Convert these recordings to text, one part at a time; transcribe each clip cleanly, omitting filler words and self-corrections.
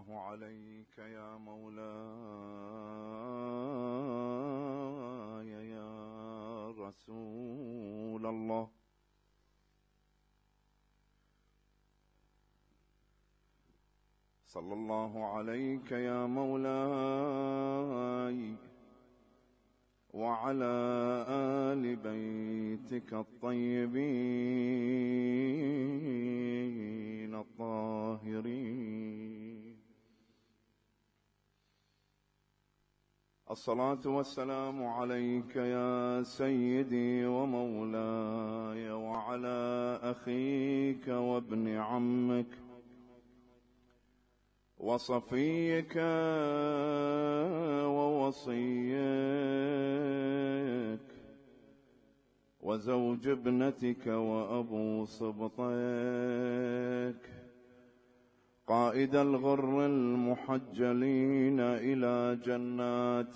الله عليك يا مولاي يا رسول الله. صلى الله عليك يا مولاي وعلى آل بيتك الطيبين الطاهرين. الصلاة والسلام عليك يا سيدي ومولاي وعلى أخيك وابن عمك وصفيك ووصيك وزوج ابنتك وأبو صبطيك قائد الغر المحجلين إلى جنات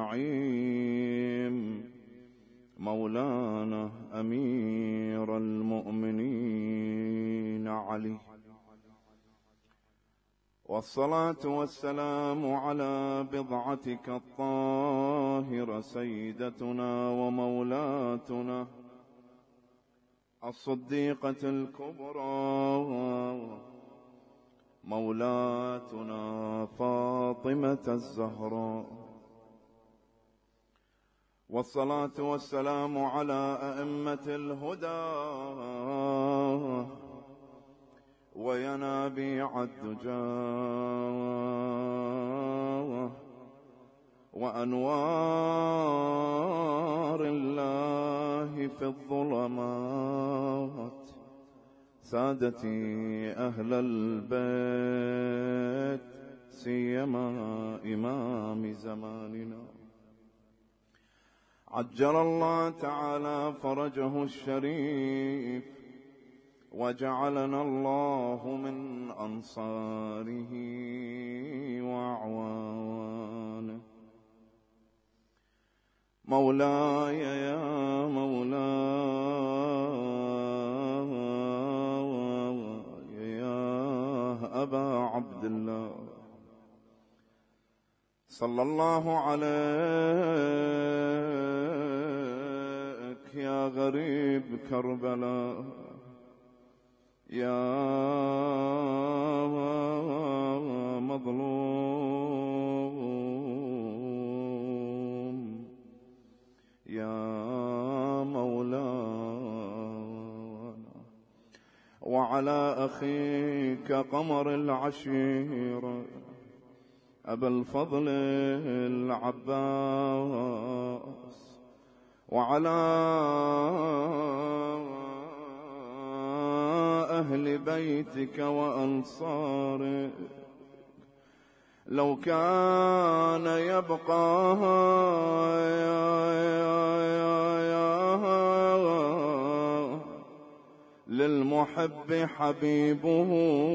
النعيم مولانا أمير المؤمنين علي، والصلاة والسلام على بضعتك الطاهرة سيدتنا ومولاتنا الصديقة الكبرى مولاتنا فاطمة الزهراء، والصلاة والسلام على أئمة الهدى وينابيع الدجى وأنوار الله في الظلمات سادتي أهل البيت سيما إمام زماننا عجل الله تعالى فرجه الشريف وجعلنا الله من أنصاره وأعوانه. مولاي يا مولاي يا أبا عبد الله صلى الله عليك يا غريب كربلاء يا مظلوم يا مولانا، وعلى أخيك قمر العشيرة أبا الفضل العباس وعلى أهل بيتك وأنصارك. لو كان يبقى للمحب حبيبه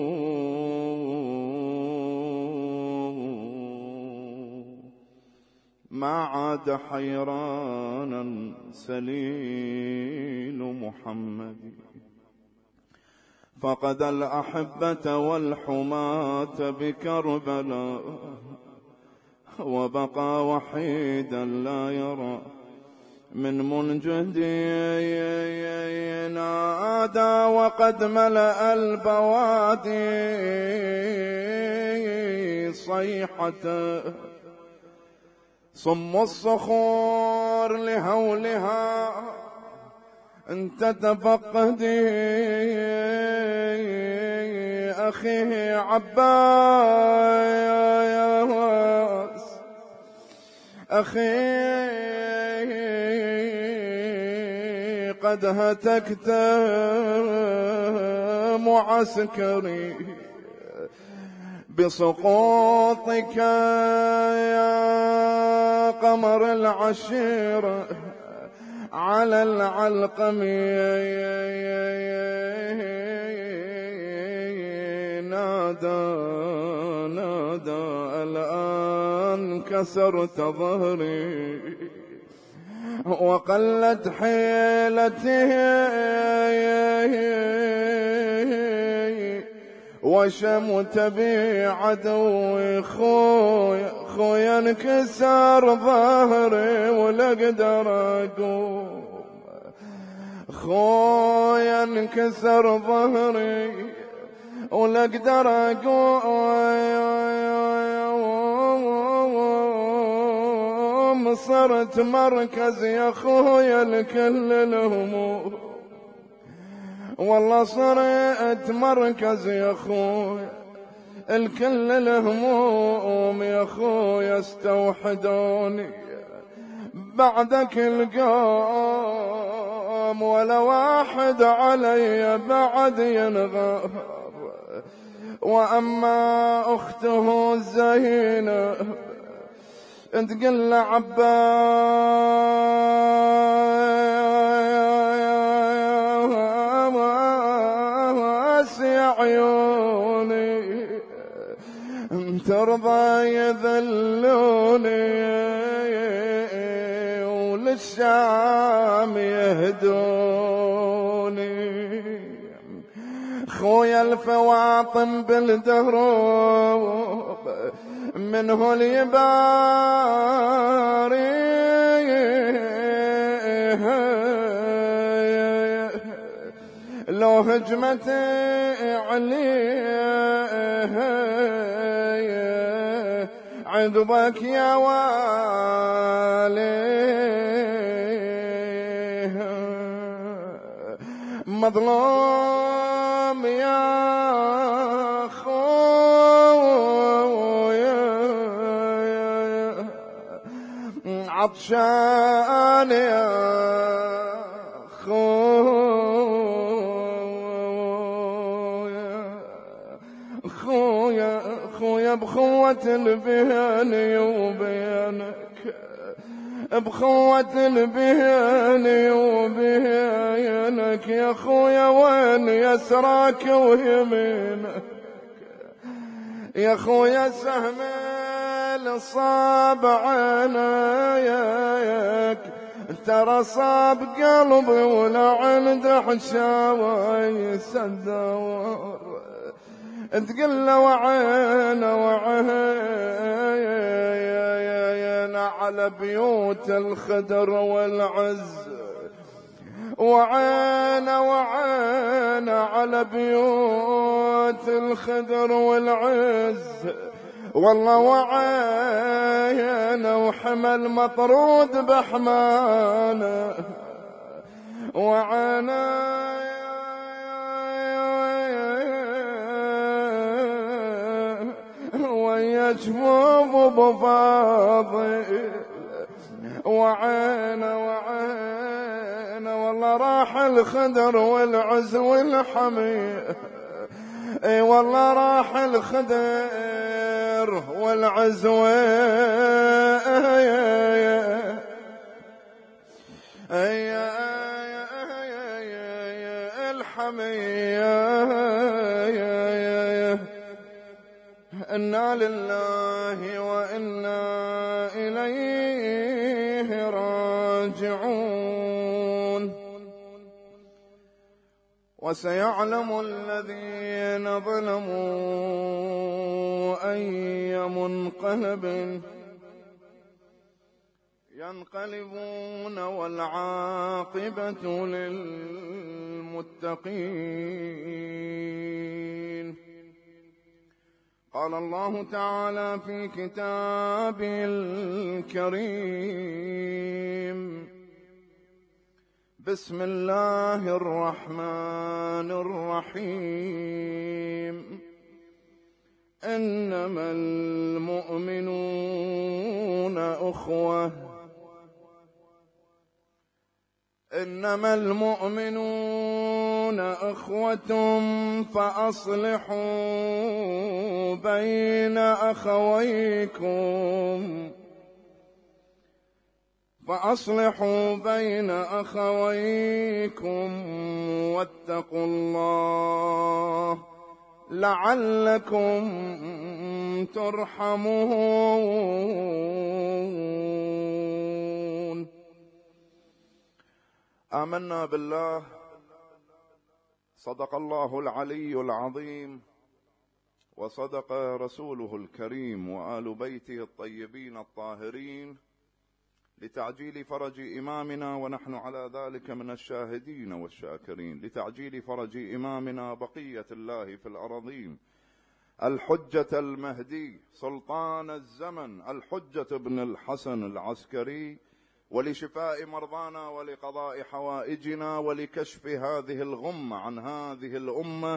ما عاد حيرانا سليل محمد، فقد الأحبة والحماة بكربلاء وبقى وحيدا لا يرى من منجد نادى وقد ملأ البوادي صيحة صم الصخور لهولها انت تفقدي أخي عباس أخي قد هتكت معسكري بسقوطك يا قمر العشيرة على العلقم نادى الآن كسرت ظهري وقلت حيلتي وشمت بي عدوي خويا انكسر ظهري ولا اقدر اقوم، خويا انكسر ظهري ولا اقدر اقوم، صرت مركز يا خويا لكل الهموم، والله صرت مركز يا خويا الكل الهموم، يا خويا استوحدوني بعدك القوم، ولا واحد علي بعد ينغار، وأما أخته زينب تقل عباس يا عيوني ترضى يذلوني وللشام يهدوني، خويا الفواطم بالدروب منه اليباري، لو هجمت عليه عذبك يا والي، مظلوم يا خويا عطشان يا خويا بخوة بيني وبينك، بخوة بيني وبينك يا خويا، وين يسراك ويمينك يا خويا، سهم الصاب عنايك ترى صاب قلبي ولا عند حشاوي سدور، تقل وعين على بيوت الخدر والعز، وعين على بيوت الخدر والعز، والله وعين وحمل مطرود بحمانه، وعين ويجفوف بفاضي، وعين والله راح الخدر والعز والحمي، اي والله راح الخدر والعز الحمي، إنا لله وإنا إليه راجعون، وسيعلم الذين ظلموا أي منقلب ينقلبون، والعاقبة للمتقين. قال الله تعالى في كتابه الكريم: بسم الله الرحمن الرحيم. إنما المؤمنون أخوة، إنما المؤمنون أخوة فأصلحوا بين أخويكم، فأصلحوا بين أخويكم واتقوا الله لعلكم ترحمون. آمنا بالله، صدق الله العلي العظيم، وصدق رسوله الكريم وآل بيته الطيبين الطاهرين لتعجيل فرج إمامنا، ونحن على ذلك من الشاهدين والشاكرين، لتعجيل فرج إمامنا بقية الله في الأراضين، الحجة المهدي سلطان الزمن الحجة بن الحسن العسكري، ولشفاء مرضانا ولقضاء حوائجنا ولكشف هذه الغمة عن هذه الأمة،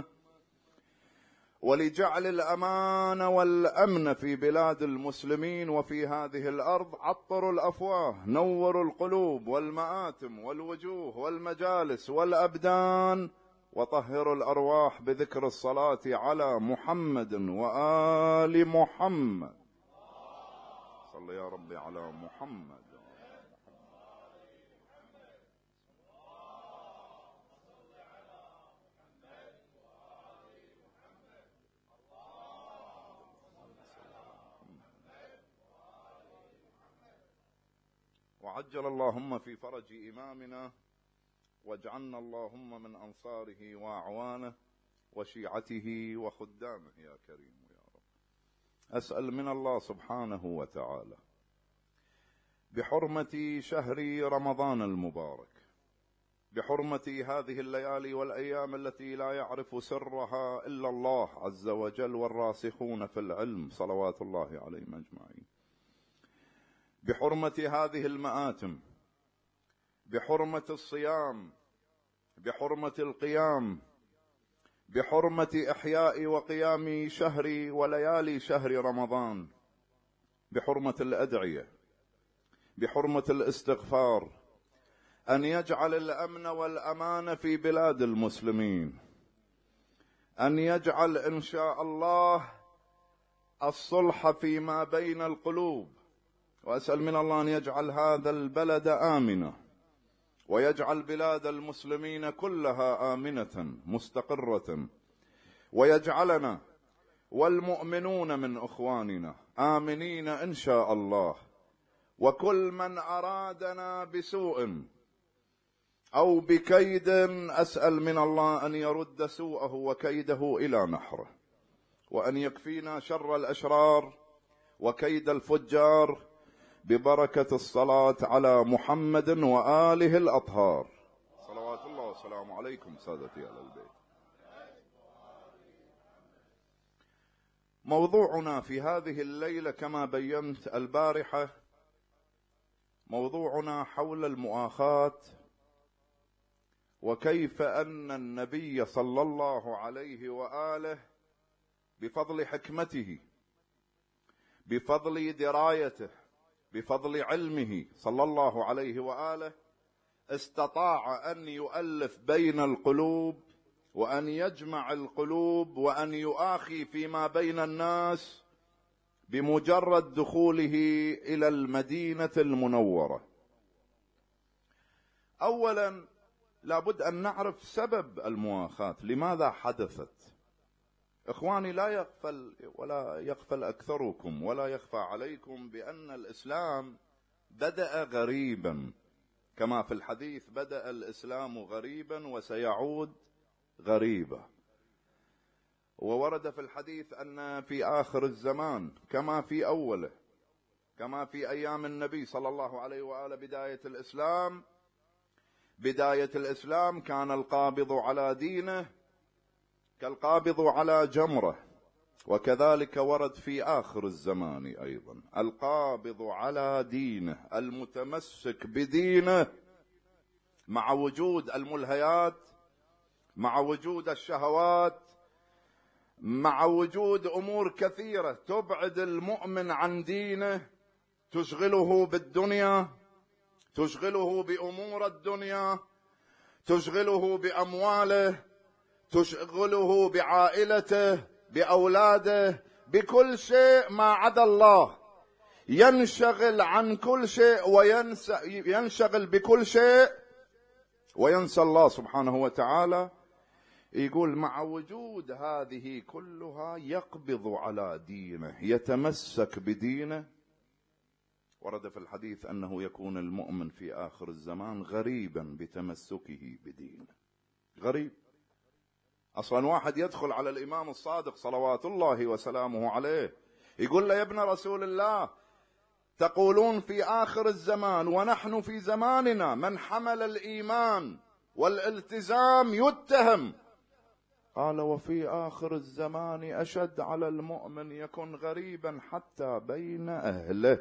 ولجعل الأمان والأمن في بلاد المسلمين وفي هذه الأرض. عطروا الأفواه، نوروا القلوب والمآتم والوجوه والمجالس والأبدان، وطهروا الأرواح بذكر الصلاة على محمد وآل محمد. صل يا ربي على محمد. وعجل اللهم في فرج إمامنا، واجعلنا اللهم من أنصاره وأعوانه وشيعته وخدامه يا كريم يا رب. أسأل من الله سبحانه وتعالى بحرمة شهر رمضان المبارك، بحرمة هذه الليالي والأيام التي لا يعرف سرها إلا الله عز وجل والراسخون في العلم صلوات الله عليهم أجمعين، بحرمة هذه المآتم، بحرمة الصيام، بحرمة القيام، بحرمة إحياء وقيام شهر وليالي شهر رمضان، بحرمة الأدعية، بحرمة الاستغفار، أن يجعل الأمن والأمان في بلاد المسلمين، أن يجعل إن شاء الله الصلح فيما بين القلوب. وأسأل من الله أن يجعل هذا البلد آمنا، ويجعل بلاد المسلمين كلها آمنة مستقرة، ويجعلنا والمؤمنون من إخواننا آمنين إن شاء الله. وكل من أرادنا بسوء أو بكيد أسأل من الله أن يرد سوءه وكيده إلى نحره، وأن يكفينا شر الأشرار وكيد الفجار ببركة الصلاة على محمد وآله الأطهار صلوات الله والسلام عليكم سادتي أهل البيت. موضوعنا في هذه الليلة كما بينت البارحة، موضوعنا حول المؤاخاة، وكيف أن النبي صلى الله عليه وآله بفضل حكمته، بفضل درايته، بفضل علمه صلى الله عليه وآله استطاع أن يؤلف بين القلوب، وأن يجمع القلوب، وأن يؤاخي فيما بين الناس بمجرد دخوله إلى المدينة المنورة. أولا لابد أن نعرف سبب المؤاخاة، لماذا حدثت. إخواني، لا يغفل أكثركم ولا يخفى عليكم بأن الإسلام بدأ غريبا، كما في الحديث بدأ الإسلام غريبا وسيعود غريبا. وورد في الحديث أن في آخر الزمان كما في أوله، كما في أيام النبي صلى الله عليه وآله بداية الإسلام كان القابض على دينه كالقابض على جمرة، وكذلك ورد في آخر الزمان أيضا القابض على دينه المتمسك بدينه، مع وجود الملهيات، مع وجود الشهوات، مع وجود أمور كثيرة تبعد المؤمن عن دينه، تشغله بالدنيا، تشغله بأمور الدنيا، تشغله بأمواله، تشغله بعائلته، بأولاده، بكل شيء ما عدا الله. ينشغل عن كل شيء ينشغل بكل شيء وينسى الله سبحانه وتعالى. يقول مع وجود هذه كلها يقبض على دينه، يتمسك بدينه. ورد في الحديث أنه يكون المؤمن في آخر الزمان غريبا بتمسكه بدينه. غريب، أصلا واحد يدخل على الإمام الصادق صلوات الله وسلامه عليه يقول له: يا ابن رسول الله، تقولون في آخر الزمان ونحن في زماننا من حمل الإيمان والالتزام يتهم. قال: وفي آخر الزمان أشد على المؤمن يكون غريبا حتى بين أهله،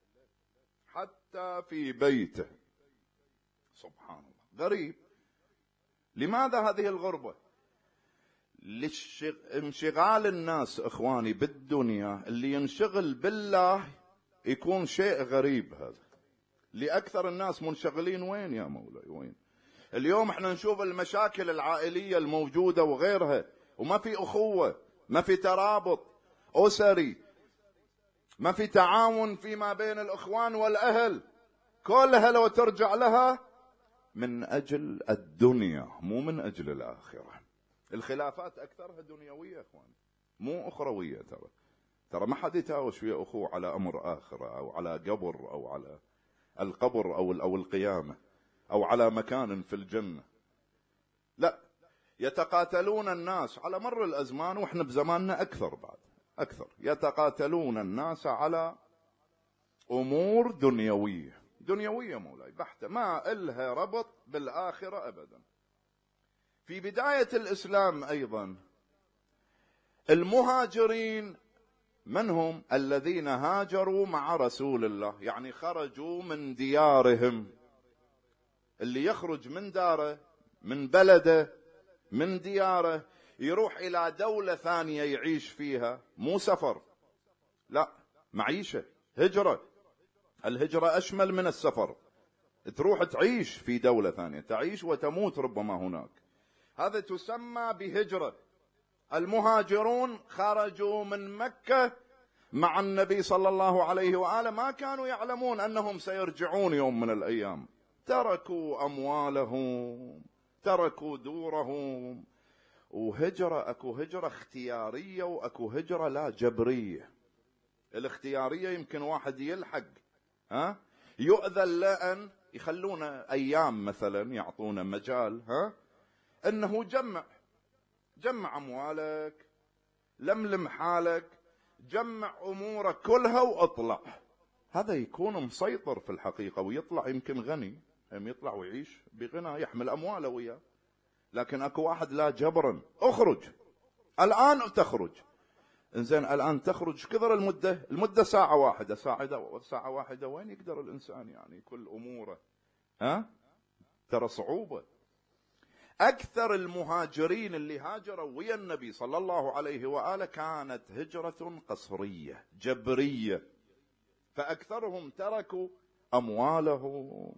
حتى في بيته. سبحان الله، غريب. لماذا هذه الغربة؟ انشغال الناس إخواني بالدنيا. اللي ينشغل بالله يكون شيء غريب. هذا لأكثر الناس منشغلين وين يا مولاي؟ وين اليوم احنا نشوف المشاكل العائلية الموجودة وغيرها، وما في أخوة، ما في ترابط أسري، ما في تعاون فيما بين الإخوان والأهل. كلها لو ترجع لها من أجل الدنيا، مو من أجل الآخرة. الخلافات أكثرها دنيوية إخوان، مو أخروية. ترى ما حد يتهاوش ويا أخوه على أمر آخرة، أو على قبر، أو على القبر، أو القيامة، أو على مكان في الجنة. لا، يتقاتلون الناس على مر الأزمان، وإحنا بزماننا أكثر بعد أكثر، يتقاتلون الناس على أمور دنيوية مولاي بحتة، ما إلها ربط بالآخرة أبدا. في بداية الإسلام أيضا المهاجرين من هم؟ الذين هاجروا مع رسول الله، يعني خرجوا من ديارهم. اللي يخرج من داره، من بلده، من دياره، يروح إلى دولة ثانية يعيش فيها، مو سفر، لا، معيشة، هجرة. الهجرة أشمل من السفر، تروح تعيش في دولة ثانية، تعيش وتموت ربما هناك. هذا تسمى بهجرة. المهاجرون خرجوا من مكة مع النبي صلى الله عليه وآله، ما كانوا يعلمون أنهم سيرجعون يوم من الأيام. تركوا أموالهم، تركوا دورهم. وهجرة، أكو هجرة اختيارية، وأكو هجرة لا جبرية. الاختيارية يمكن واحد يلحق، يؤذن لأن يخلونا أيام مثلا، يعطونا مجال أنه جمع أموالك، لملم حالك، جمع أمورك كلها وأطلع. هذا يكون مسيطر في الحقيقة، ويطلع يمكن غني، يطلع ويعيش بغنى، يحمل أمواله وياه. لكن أكو واحد لا، جبرا، أخرج الآن، تخرج. إنزين، الآن تخرج كثر المدة ساعة واحدة، وين يقدر الإنسان يعني كل أموره؟ ترى صعوبة. أكثر المهاجرين اللي هاجروا ويا النبي صلى الله عليه وآله كانت هجرة قصرية جبرية، فأكثرهم تركوا أموالهم،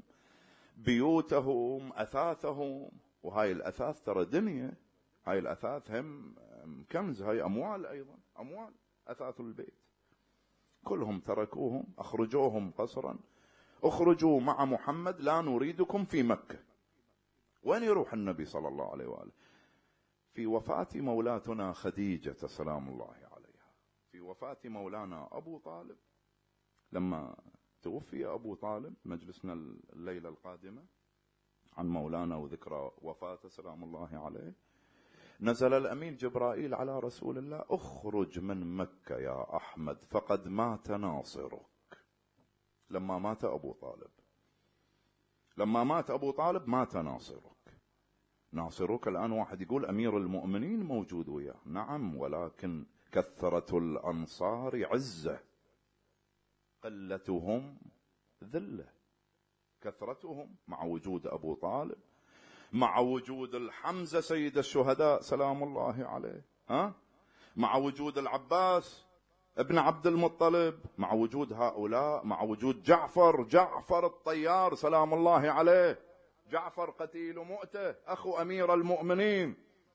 بيوتهم، أثاثهم. وهاي الأثاث ترى دنيا، هاي الأثاث هم كنز، هاي أموال أيضا، أموال أثاث البيت. كلهم تركوهم، أخرجوهم قصرا. أخرجوا مع محمد، لا نريدكم في مكة. وين يروح النبي صلى الله عليه وآله؟ في وفاة مولاتنا خديجة سلام الله عليها، في وفاة مولانا أبو طالب، لما توفي أبو طالب، مجلسنا الليلة القادمة عن مولانا وذكرى وفاته سلام الله عليه، نزل الأمين جبرائيل على رسول الله: اخرج من مكة يا أحمد فقد مات ناصرك. لما مات أبو طالب مات ناصرك. الآن واحد يقول أمير المؤمنين موجود وياه، نعم، ولكن كثرة الأنصار عزة، قلتهم ذلة. كثرتهم مع وجود أبو طالب، مع وجود الحمزة سيد الشهداء سلام الله عليه، مع وجود العباس ابن عبد المطلب، مع وجود هؤلاء، مع وجود جعفر الطيار سلام الله عليه، جعفر قتيل مؤتة أخو أمير المؤمنين.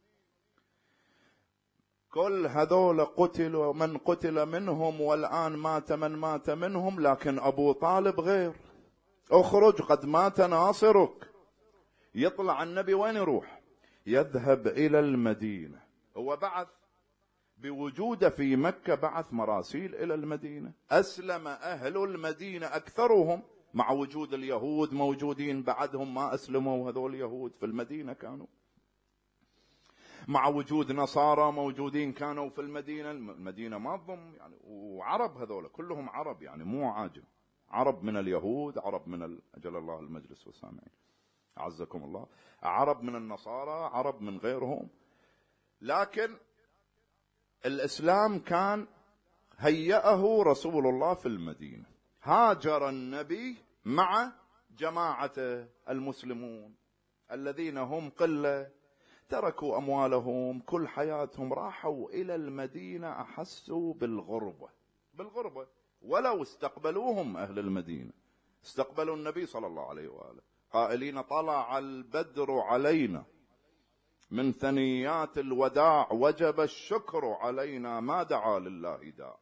كل هذول قتلوا، من قتل منهم، والآن مات من مات منهم، لكن أبو طالب غير. اخرج قد مات ناصرك. يطلع النبي وين يروح؟ يذهب إلى المدينة. هو بعث بوجوده في مكة، بعث مراسيل إلى المدينة، أسلم أهل المدينة أكثرهم، مع وجود اليهود موجودين بعدهم ما أسلموا. هذول اليهود في المدينة كانوا مع وجود نصارى موجودين كانوا في المدينة. المدينة ما تضم يعني، وعرب هذول كلهم عرب يعني مو عاجم، عرب من اليهود، عرب من أجل الله المجلس والسامعين أعزكم الله، عرب من النصارى، عرب من غيرهم. لكن الإسلام كان هيأه رسول الله في المدينة. هاجر النبي مع جماعته المسلمون الذين هم قلة، تركوا أموالهم كل حياتهم، راحوا إلى المدينة، أحسوا بالغربة ولو استقبلوهم أهل المدينة، استقبلوا النبي صلى الله عليه وآله قائلين طلع البدر علينا من ثنيات الوداع وجب الشكر علينا ما دعا لله داع.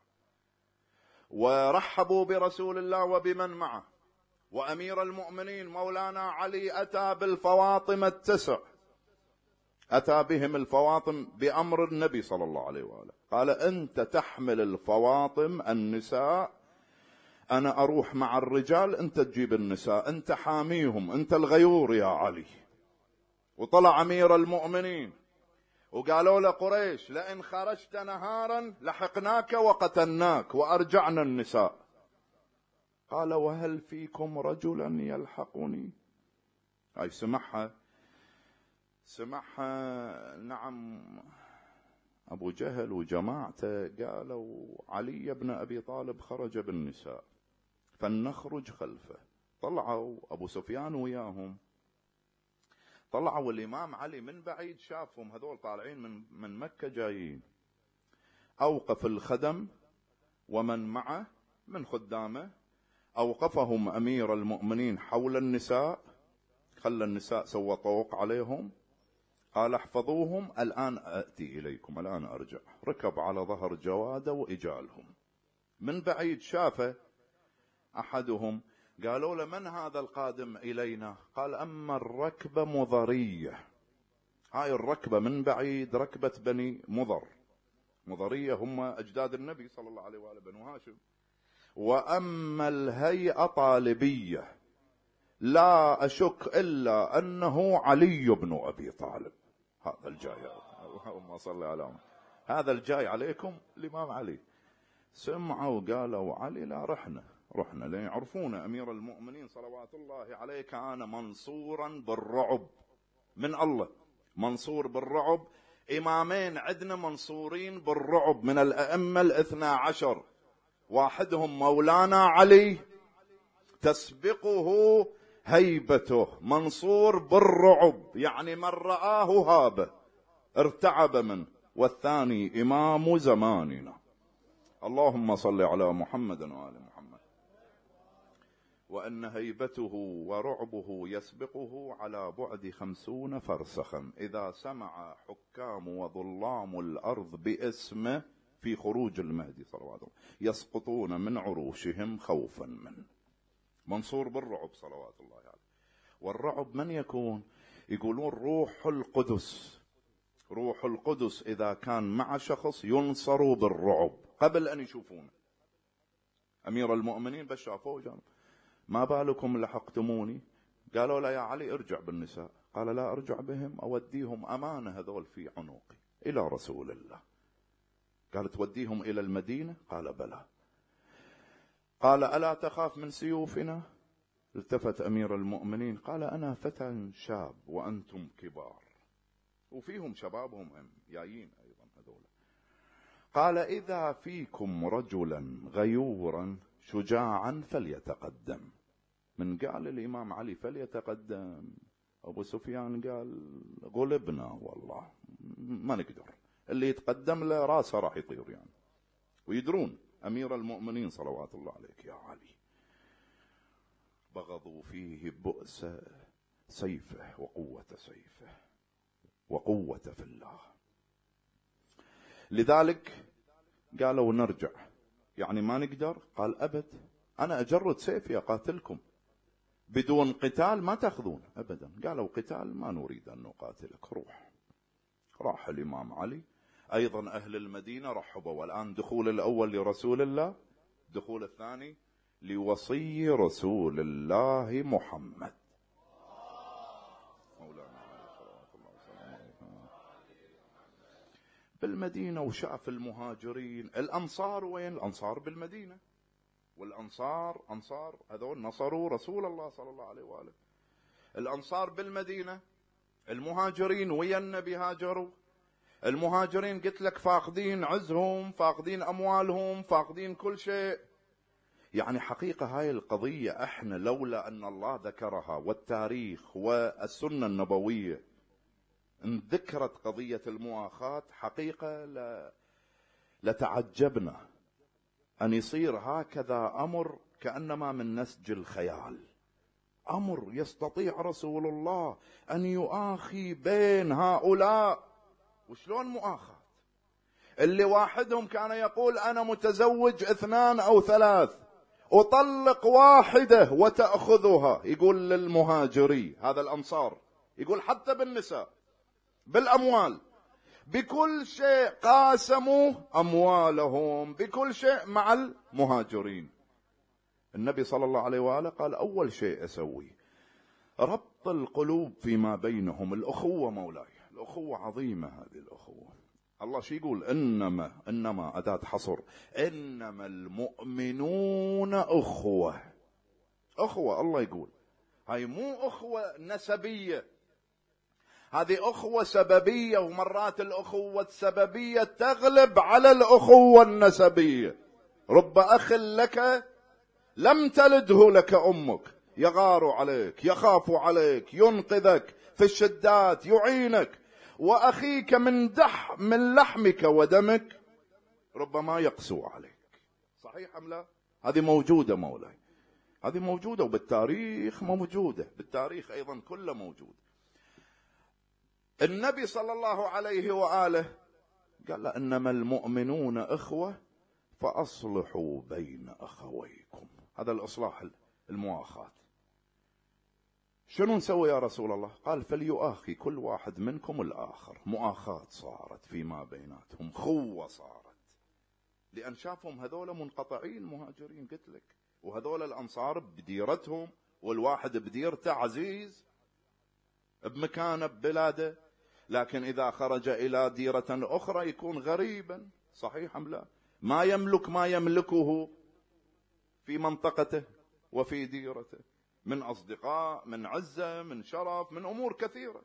ورحبوا برسول الله وبمن معه، وأمير المؤمنين مولانا علي أتى بالفواطم التسع، أتى بهم الفواطم بأمر النبي صلى الله عليه وآله، قال أنت تحمل الفواطم النساء، أنا أروح مع الرجال، أنت تجيب النساء، أنت حاميهم، أنت الغيور يا علي. وطلع أمير المؤمنين وقالوا له قريش لئن خرجت نهارا لحقناك وقتلناك وأرجعنا النساء. قال وهل فيكم رجلا يلحقني؟ هاي سمعها نعم أبو جهل وجماعته، قالوا علي بن أبي طالب خرج بالنساء فلنخرج خلفه. طلعوا أبو سفيان وياهم، طلعوا الإمام علي من بعيد شافهم هذول طالعين من مكة جايين، أوقف الخدم ومن معه من خدامه، أوقفهم أمير المؤمنين حول النساء، خلى النساء سوى طوق عليهم، قال احفظوهم الآن أأتي إليكم، الآن أرجع. ركب على ظهر جواده وإجالهم من بعيد. شافه أحدهم قالوا له من هذا القادم إلينا؟ قال أما الركبة مضرية، هاي الركبة من بعيد ركبة بني مضرية هم أجداد النبي صلى الله عليه وآله بنو هاشم، وأما الهيئة طالبية، لا أشك إلا أنه علي بن أبي طالب. هذا الجاي، اللهم صل على محمد، هذا الجاي عليكم الإمام علي. سمعوا قالوا علي لا رحنا لين يعرفون أمير المؤمنين صلوات الله عليه كان منصورا بالرعب من الله، منصور بالرعب. إمامين عندنا منصورين بالرعب من الأئمة 12، واحدهم مولانا علي تسبقه هيبته، منصور بالرعب يعني من رآه هابه ارتعب منه، والثاني إمام زماننا اللهم صل على محمد وآل محمد. وأن هيبته ورعبه يسبقه على بعد 50 فرسخا، إذا سمع حكام وظلام الأرض باسمه في خروج المهدي صلوات الله يسقطون من عروشهم خوفا منه. منصور بالرعب صلوات الله عليه. والرعب من يكون؟ يقولون روح القدس، روح القدس إذا كان مع شخص ينصر بالرعب قبل أن يشوفونه. أمير المؤمنين بس شافوه جانب ما بالكم لحقتموني؟ قالوا لا يا علي ارجع بالنساء. قال لا أرجع بهم، أوديهم أمانة هذول في عنقي إلى رسول الله. قال توديهم إلى المدينة؟ قال بلى. قال ألا تخاف من سيوفنا؟ التفت أمير المؤمنين قال أنا فتى شاب وأنتم كبار، وفيهم شبابهم هم جايين أيضا هذول. قال إذا فيكم رجلا غيورا شجاعا فليتقدم. من قال الإمام علي فليتقدم، أبو سفيان قال غلبنا والله ما نقدر، اللي يتقدم له راسه راح يطير يعني. ويدرون أمير المؤمنين صلوات الله عليك يا علي بغضوا فيه بؤس سيفه وقوة سيفه وقوة في الله. لذلك قالوا نرجع، يعني ما نقدر. قال أبد، أنا أجرد سيفي أقاتلكم، بدون قتال ما تأخذون أبدا. قالوا قتال ما نريد أن نقاتلك، روح. راح الإمام علي. أيضا أهل المدينة رحبوا، والآن دخول الأول لرسول الله، دخول الثاني لوصي رسول الله محمد مولانا عليه صلوات الله وسلامه عليه. بالمدينة وشاف المهاجرين. الأنصار وين؟ الأنصار بالمدينة، والأنصار أنصار هذول نصروا رسول الله صلى الله عليه وآله. الأنصار بالمدينة، المهاجرين ويا النبي هاجروا. المهاجرين قلت لك فاقدين عزهم، فاقدين أموالهم، فاقدين كل شيء. يعني حقيقة هاي القضية احنا لولا أن الله ذكرها والتاريخ والسنة النبوية ان ذكرت قضية المؤاخاة، حقيقة لتعجبنا أن يصير هكذا أمر كأنما من نسج الخيال. أمر يستطيع رسول الله أن يؤاخي بين هؤلاء. وشلون مؤاخاة؟ اللي واحدهم كان يقول أنا متزوج 2 أو 3، أطلق واحدة وتأخذها، يقول للمهاجري هذا الأنصار، يقول حتى بالنساء بالأموال بكل شيء، قاسموا أموالهم بكل شيء مع المهاجرين. النبي صلى الله عليه وآله قال أول شيء أسويه ربط القلوب فيما بينهم، الأخوة مولاي، الأخوة عظيمة هذه الأخوة. الله شو يقول؟ إنما أداة حصر، إنما المؤمنون أخوة. أخوة الله يقول، هاي مو أخوة نسبية، هذه أخوة سببية، ومرات الأخوة السببية تغلب على الأخوة النسبية. رب أخ لك لم تلده لك أمك، يغار عليك، يخاف عليك، ينقذك في الشدات، يعينك. وأخيك من لحمك ودمك ربما يقسو عليك. صحيح أم لا؟ هذه موجودة مولاي، هذه موجودة، وبالتاريخ موجودة، بالتاريخ أيضا كله موجود. النبي صلى الله عليه وآله قال إنما المؤمنون إخوة فأصلحوا بين أخويكم. هذا الإصلاح المؤاخاة. شنو نسوي يا رسول الله؟ قال فليؤاخي كل واحد منكم الآخر. مؤاخاة صارت فيما بيناتهم، خوة صارت، لأن شافهم هذول منقطعين مهاجرين قلت لك، وهذول الأنصار بديرتهم، والواحد بديرته عزيز بمكانه ببلاده، لكن إذا خرج إلى ديرة أخرى يكون غريبا. صحيح أم لا؟ ما يملك ما يملكه في منطقته وفي ديرته من أصدقاء، من عزة، من شرف، من أمور كثيرة.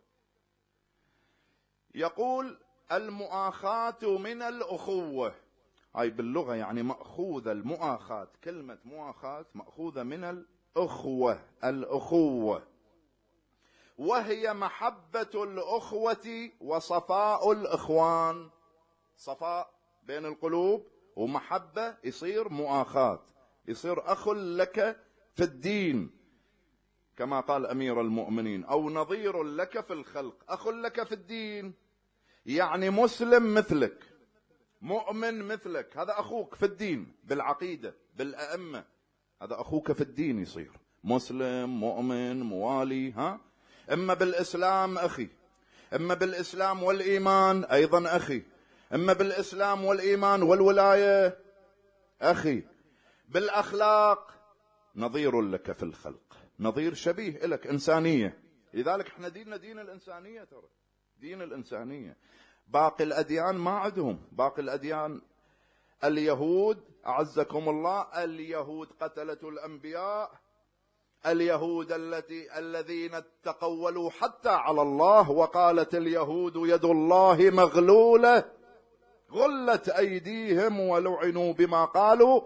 يقول المؤاخاة من الأخوة، هاي باللغة يعني مأخوذة المؤاخاة، كلمة مؤاخاة مأخوذة من الأخوة، الأخوة، وهي محبة الأخوة وصفاء الإخوان. صفاء بين القلوب ومحبة يصير مؤاخاة، يصير أخ لك في الدين كما قال أمير المؤمنين، أو نظير لك في الخلق. أخ لك في الدين يعني مسلم مثلك، مؤمن مثلك، هذا أخوك في الدين، بالعقيدة، بالأئمة، هذا أخوك في الدين، يصير مسلم مؤمن موالي. إما بالإسلام أخي، إما بالإسلام والإيمان أيضا أخي، إما بالإسلام والإيمان والولاية أخي، بالأخلاق نظير لك في الخلق، نظير شبيه لك، إنسانية. لذلك احنا ديننا دين الإنسانية، ترى دين الإنسانية. باقي الأديان ما عندهم، باقي الأديان اليهود أعزكم الله، اليهود قتلة الأنبياء، اليهود الذين تقولوا حتى على الله، وقالت اليهود يد الله مغلولة غلت أيديهم ولعنوا بما قالوا.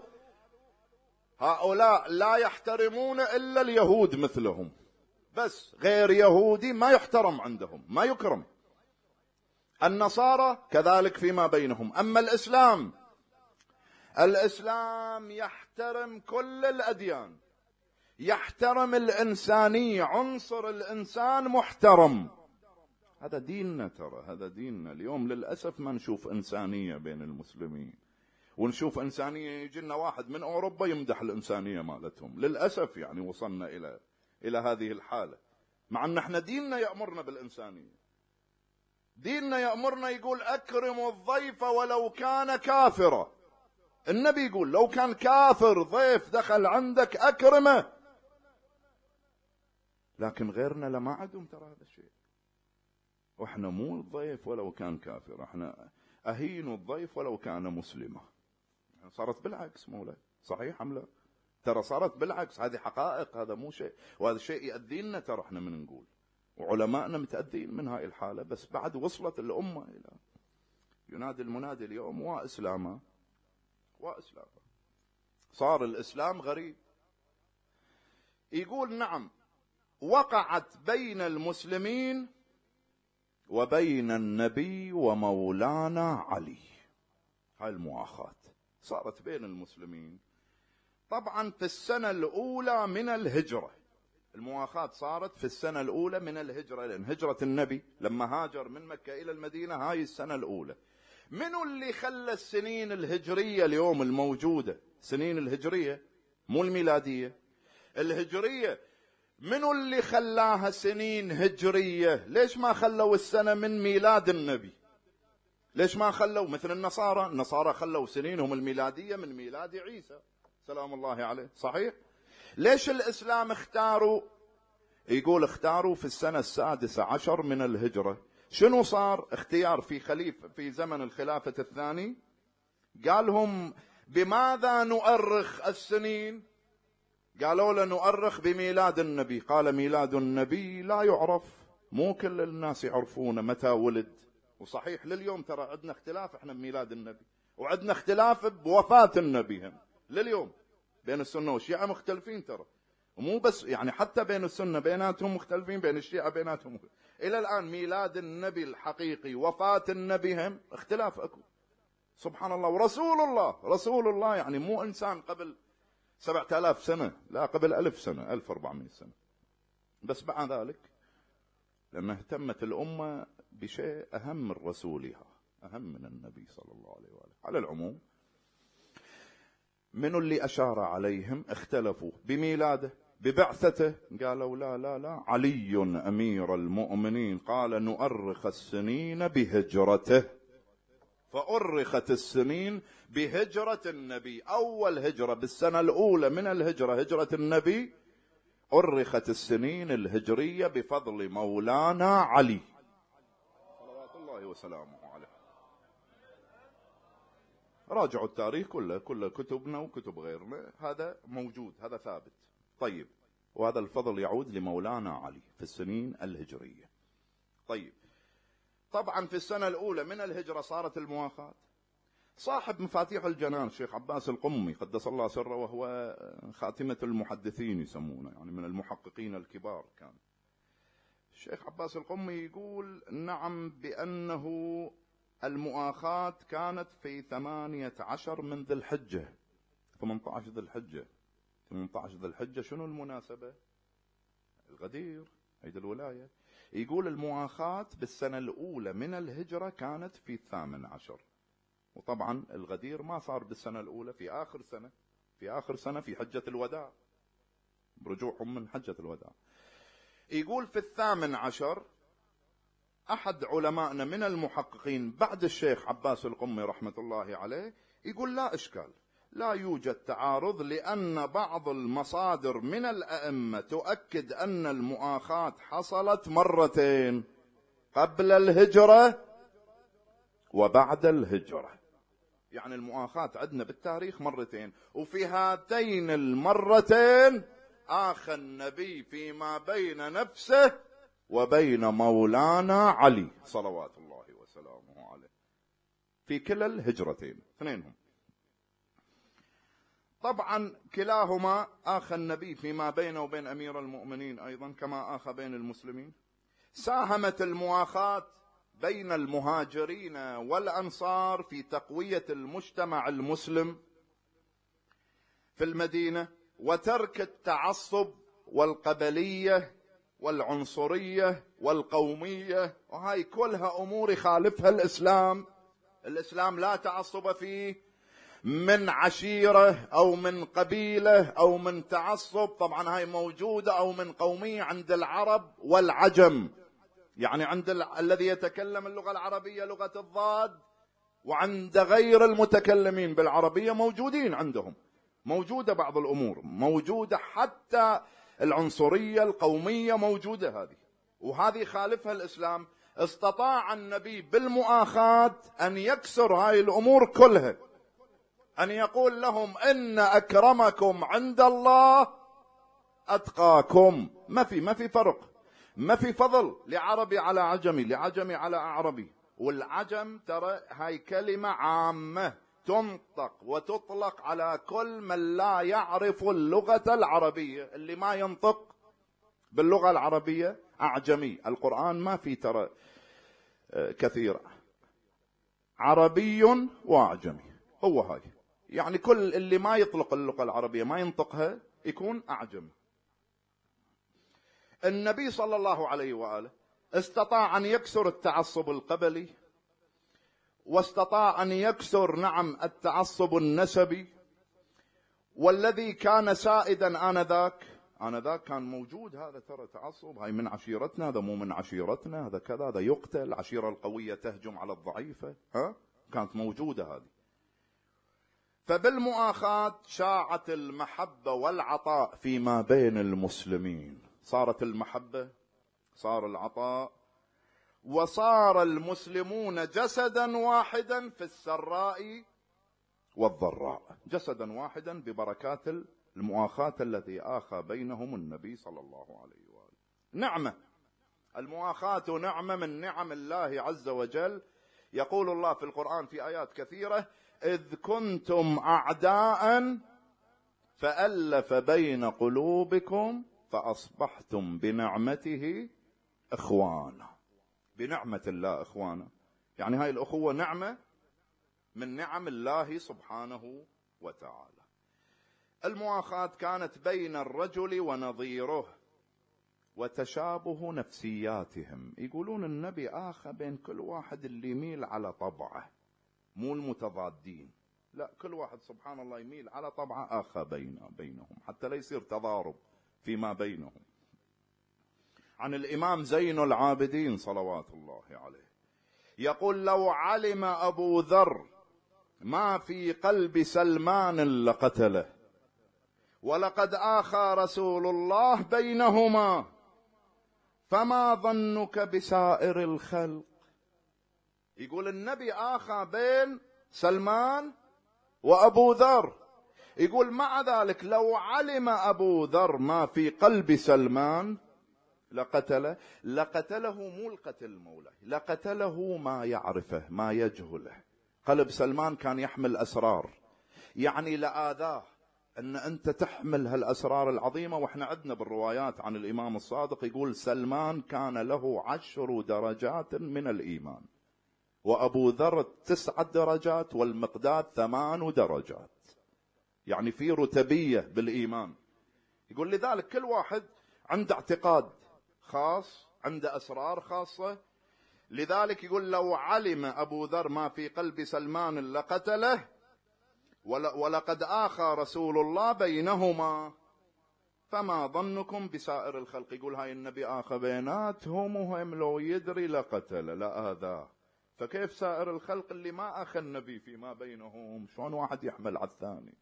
هؤلاء لا يحترمون إلا اليهود مثلهم، بس غير يهودي ما يحترم عندهم، ما يكرم. النصارى كذلك فيما بينهم. أما الإسلام يحترم كل الأديان، يحترم الإنسانية، عنصر الإنسان محترم. هذا ديننا، ترى هذا ديننا. اليوم للأسف ما نشوف إنسانية بين المسلمين، ونشوف إنسانية، يجي لنا واحد من أوروبا يمدح الإنسانية مالتهم. للأسف يعني وصلنا إلى هذه الحالة، مع أن احنا ديننا يأمرنا بالإنسانية. ديننا يأمرنا، يقول أكرموا الضيف ولو كان كافرا. النبي يقول لو كان كافر ضيف دخل عندك أكرمه، لكن غيرنا لما عندهم ترى هذا الشيء. واحنا مو الضيف ولو كان كافر، احنا أهين الضيف ولو كان مسلما. صارت بالعكس مولاي، صحيح أم لا؟ ترى صارت بالعكس، هذه حقائق، هذا مو شيء، وهذا شيء يأذينا ترى احنا من نقول، وعلمائنا متأذين من هاي الحالة، بس بعد وصلت الأمة إلى ينادي المنادي اليوم وإسلاما وإسلاما. صار الإسلام غريب. يقول نعم وقعت بين المسلمين وبين النبي ومولانا علي، هاي المؤاخاة صارت بين المسلمين. طبعا في السنة الأولى من الهجرة، المؤاخاة صارت في السنة الأولى من الهجرة، لأن هجرة النبي لما هاجر من مكة إلى المدينة هاي السنة الأولى. منو اللي خلى السنين الهجرية اليوم الموجودة، سنين الهجرية مو الميلادية، الهجرية، منو اللي خلاها سنين هجرية؟ ليش ما خلوا السنة من ميلاد النبي؟ ليش ما خلوا مثل النصارى؟ النصارى خلوا سنينهم الميلادية من ميلاد عيسى سلام الله عليه، صحيح؟ ليش الإسلام اختاروا؟ يقول اختاروا في السنة 16 من الهجرة. شنو صار اختيار في خليفة في زمن الخلافة الثاني؟ قالهم بماذا نؤرخ السنين؟ قالوا له نؤرخ بميلاد النبي. قال ميلاد النبي لا يعرف، مو كل الناس يعرفون متى ولد. وصحيح لليوم ترى عندنا اختلاف احنا بميلاد النبي، وعندنا اختلاف بوفاة النبي هم لليوم، بين السنة والشيعة مختلفين ترى، ومو بس يعني حتى بين السنة بيناتهم مختلفين، بين الشيعة بيناتهم إلى الآن. ميلاد النبي الحقيقي وفاة النبي هم اختلاف أكو، سبحان الله. ورسول الله يعني مو إنسان قبل 7000 سنة، لا قبل 1000 سنة 1400 سنة. بس بعد ذلك لما اهتمت الأمة بشيء أهم من رسولها، أهم من النبي صلى الله عليه وآله. على العموم من اللي أشار عليهم اختلفوا بميلاده ببعثته، قالوا لا لا لا علي أمير المؤمنين، قال نؤرخ السنين بهجرته، فأرخت السنين بهجرة النبي. أول هجرة بالسنة الأولى من الهجرة، هجرة النبي، أرخت السنين الهجرية بفضل مولانا علي صلوات الله وسلامه عليه. راجعوا التاريخ كله كتبنا وكتب غيرنا، هذا موجود، هذا ثابت. طيب، وهذا الفضل يعود لمولانا علي في السنين الهجرية. طيب، طبعا في السنة الأولى من الهجرة صارت المؤاخاة. صاحب مفاتيح الجنان الشيخ عباس القمي قدس الله سره، وهو خاتمة المحدثين يسمونه، يعني من المحققين الكبار كان. الشيخ عباس القمي يقول نعم بأنه المؤاخاة كانت في 18 من ذي الحجة، 18 ذي الحجة. 18 ذي الحجة شنو المناسبة؟ الغدير، عيد الولاية. يقول المؤاخاة بالسنة الأولى من الهجرة كانت في 18، وطبعا الغدير ما صار بالسنة الأولى، في آخر سنة في حجة الوداع، برجوعهم من حجة الوداع. يقول في 18. أحد علمائنا من المحققين بعد الشيخ عباس القمي رحمة الله عليه يقول لا إشكال، لا يوجد تعارض، لأن بعض المصادر من الأئمة تؤكد أن المؤاخاة حصلت مرتين، قبل الهجرة وبعد الهجرة. يعني المؤاخاة عندنا بالتاريخ مرتين، وفي هاتين المرتين آخى النبي فيما بين نفسه وبين مولانا علي صلوات الله وسلامه عليه في كلا الهجرتين اثنينهم. طبعا كلاهما آخى النبي فيما بينه وبين أمير المؤمنين أيضا كما آخى بين المسلمين. ساهمت المؤاخاة بين المهاجرين والأنصار في تقوية المجتمع المسلم في المدينة، وترك التعصب والقبلية والعنصرية والقومية، وهاي كلها أمور يخالفها الإسلام. الإسلام لا تعصب فيه من عشيرة أو من قبيلة أو من تعصب، طبعا هاي موجودة، أو من قومية عند العرب والعجم، يعني عند الذي يتكلم اللغة العربية لغة الضاد، وعند غير المتكلمين بالعربية موجودين عندهم، موجودة بعض الأمور موجودة، حتى العنصرية القومية موجودة هذه، وهذه خالفها الإسلام. استطاع النبي بالمؤاخاة أن يكسر هاي الأمور كلها، أن يقول لهم إن أكرمكم عند الله أتقاكم. ما في فرق، ما في فضل لعربي على عجمي، لعجمي على أعربي. والعجم ترى هاي كلمة عامة تنطق وتطلق على كل من لا يعرف اللغة العربية. اللي ما ينطق باللغة العربية أعجمي. القرآن ما في ترى كثير، عربي وأعجمي، هو هاي. يعني كل اللي ما يطلق اللغة العربية ما ينطقها يكون أعجمي. النبي صلى الله عليه وآله استطاع أن يكسر التعصب القبلي، واستطاع أن يكسر التعصب النسبي، والذي كان سائدا آنذاك كان موجود. هذا ترى تعصب، هاي من عشيرتنا، هذا مو من عشيرتنا، هذا كذا، هذا يقتل، العشيرة القوية تهجم على الضعيفة، كانت موجودة هذه. فبالمؤاخاة شاعت المحبة والعطاء فيما بين المسلمين، صارت المحبة، صار العطاء، وصار المسلمون جسدا واحدا في السراء والضراء، جسدا واحدا ببركات المؤاخاة التي آخى بينهم النبي صلى الله عليه وآله. نعمة، المؤاخاة نعمة من نعم الله عز وجل. يقول الله في القرآن في آيات كثيرة: إذ كنتم أعداء فألف بين قلوبكم فأصبحتم بنعمته إخوانا. بنعمة الله إخوانا، يعني هاي الأخوة نعمة من نعم الله سبحانه وتعالى. المؤاخاة كانت بين الرجل ونظيره وتشابه نفسياتهم. يقولون النبي آخى بين كل واحد اللي يميل على طبعه، مو المتضادين، لا، كل واحد سبحان الله يميل على طبعه آخى بينهم حتى لا يصير تضارب فيما بينهم. عن الإمام زين العابدين صلوات الله عليه يقول: لو علم أبو ذر ما في قلب سلمان لقتله، ولقد آخى رسول الله بينهما، فما ظنك بسائر الخلق. يقول النبي آخى بين سلمان وأبو ذر، يقول مع ذلك لو علم أبو ذر ما في قلب سلمان لقتله، مو القتل مولاي، لقتله ما يعرفه ما يجهله. قلب سلمان كان يحمل أسرار، يعني لآذاه أن أنت تحمل هالأسرار العظيمة. وإحنا عندنا بالروايات عن الإمام الصادق يقول سلمان كان له 10 درجات من الإيمان، وأبو ذر 9 درجات، والمقداد 8 درجات، يعني في رتبية بالإيمان. يقول لذلك كل واحد عنده اعتقاد خاص، عنده أسرار خاصة. لذلك يقول لو علم أبو ذر ما في قلب سلمان لقتله، ولقد آخى رسول الله بينهما، فما ظنكم بسائر الخلق. يقول هاي النبي آخى بيناتهم وهم لو يدري لقتل لآذاه، فكيف سائر الخلق اللي ما أخى النبي فيما بينهم؟ شلون واحد يحمل على الثاني؟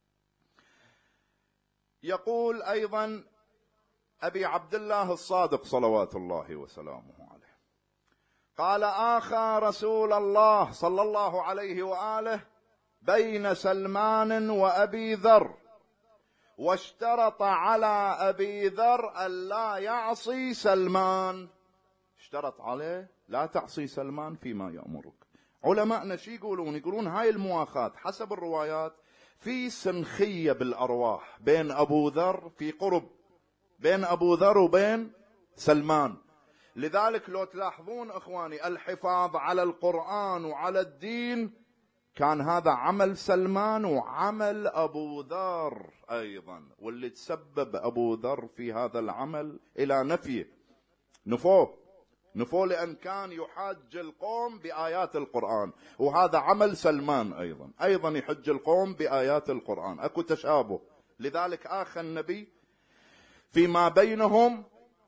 يقول أيضا أبي عبد الله الصادق صلوات الله وسلامه عليه قال: آخى رسول الله صلى الله عليه وآله بين سلمان وأبي ذر، واشترط على أبي ذر أن لا يعصي سلمان. اشترط عليه لا تعصي سلمان فيما يأمرك. علماءنا شي يقولون هاي المؤاخاة حسب الروايات في سنخية بالأرواح بين أبو ذر، في قرب بين أبو ذر وبين سلمان. لذلك لو تلاحظون إخواني الحفاظ على القرآن وعلى الدين كان هذا عمل سلمان وعمل أبو ذر أيضا، واللي تسبب أبو ذر في هذا العمل إلى نفوه لأن كان يحاج القوم بآيات القرآن، وهذا عمل سلمان أيضا يحج القوم بآيات القرآن، أكو تشابه. لذلك آخى النبي فيما بينهم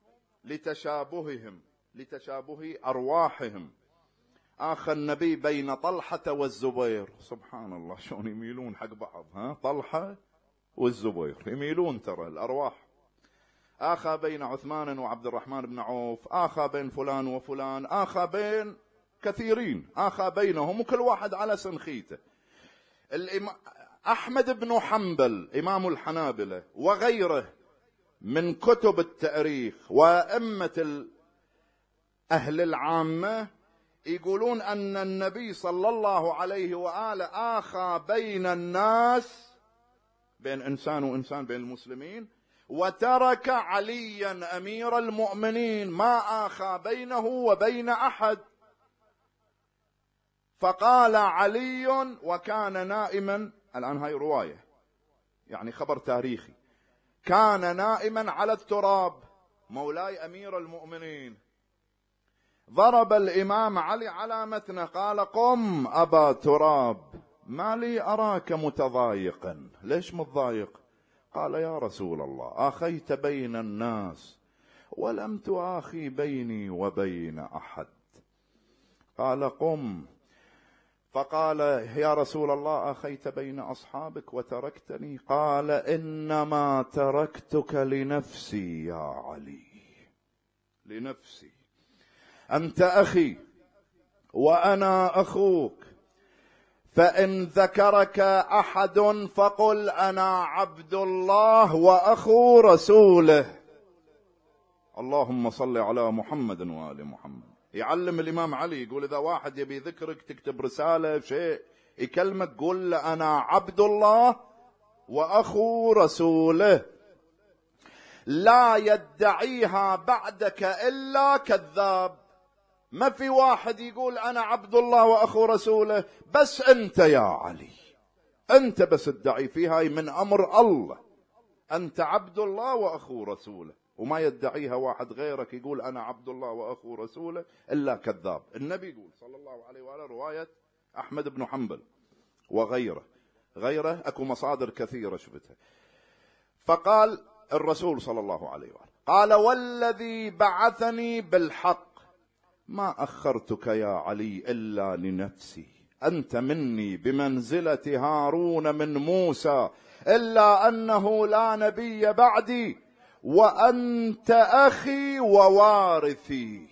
لتشابه أرواحهم. آخى النبي بين طلحة والزبير، سبحان الله شلون يميلون حق بعض، طلحة والزبير يميلون ترى الأرواح. آخى بين عثمان وعبد الرحمن بن عوف، آخى بين فلان وفلان، آخى بين كثيرين، آخى بينهم وكل واحد على سنخيته. أحمد بن حنبل إمام الحنابلة وغيره من كتب التاريخ وأئمة أهل العامة يقولون أن النبي صلى الله عليه وآله آخى بين الناس، بين إنسان وإنسان، بين المسلمين، وترك عليا أمير المؤمنين ما آخى بينه وبين أحد. فقال علي وكان نائما، الآن هاي رواية يعني خبر تاريخي، كان نائما على التراب مولاي أمير المؤمنين. ضرب الإمام علي على متنه قال قم أبا تراب، ما لي أراك متضايقا، ليش متضايق؟ قال يا رسول الله آخيت بين الناس ولم تآخي بيني وبين أحد. قال قم. فقال يا رسول الله آخيت بين أصحابك وتركتني؟ قال إنما تركتك لنفسي يا علي، لنفسي، أنت أخي وأنا أخوك، فإن ذكرك أحد فقل أنا عبد الله وأخو رسوله. اللهم صل على محمد وآل محمد. يعلم الإمام علي يقول إذا واحد يبي ذكرك تكتب رسالة شيء يكلمك قول له أنا عبد الله وأخو رسوله، لا يدعيها بعدك إلا كذاب. ما في واحد يقول أنا عبد الله وأخو رسوله، بس أنت يا علي، أنت بس ادعي فيها من أمر الله، أنت عبد الله وأخو رسوله، وما يدعيها واحد غيرك يقول أنا عبد الله وأخو رسوله إلا كذاب. النبي يقول صلى الله عليه وآله، رواية أحمد بن حنبل وغيره، أكو مصادر كثيرة شفتها. فقال الرسول صلى الله عليه وآله، قال والذي بعثني بالحق ما أخرتك يا علي إلا لنفسي، أنت مني بمنزلة هارون من موسى، إلا أنه لا نبي بعدي، وأنت أخي ووارثي.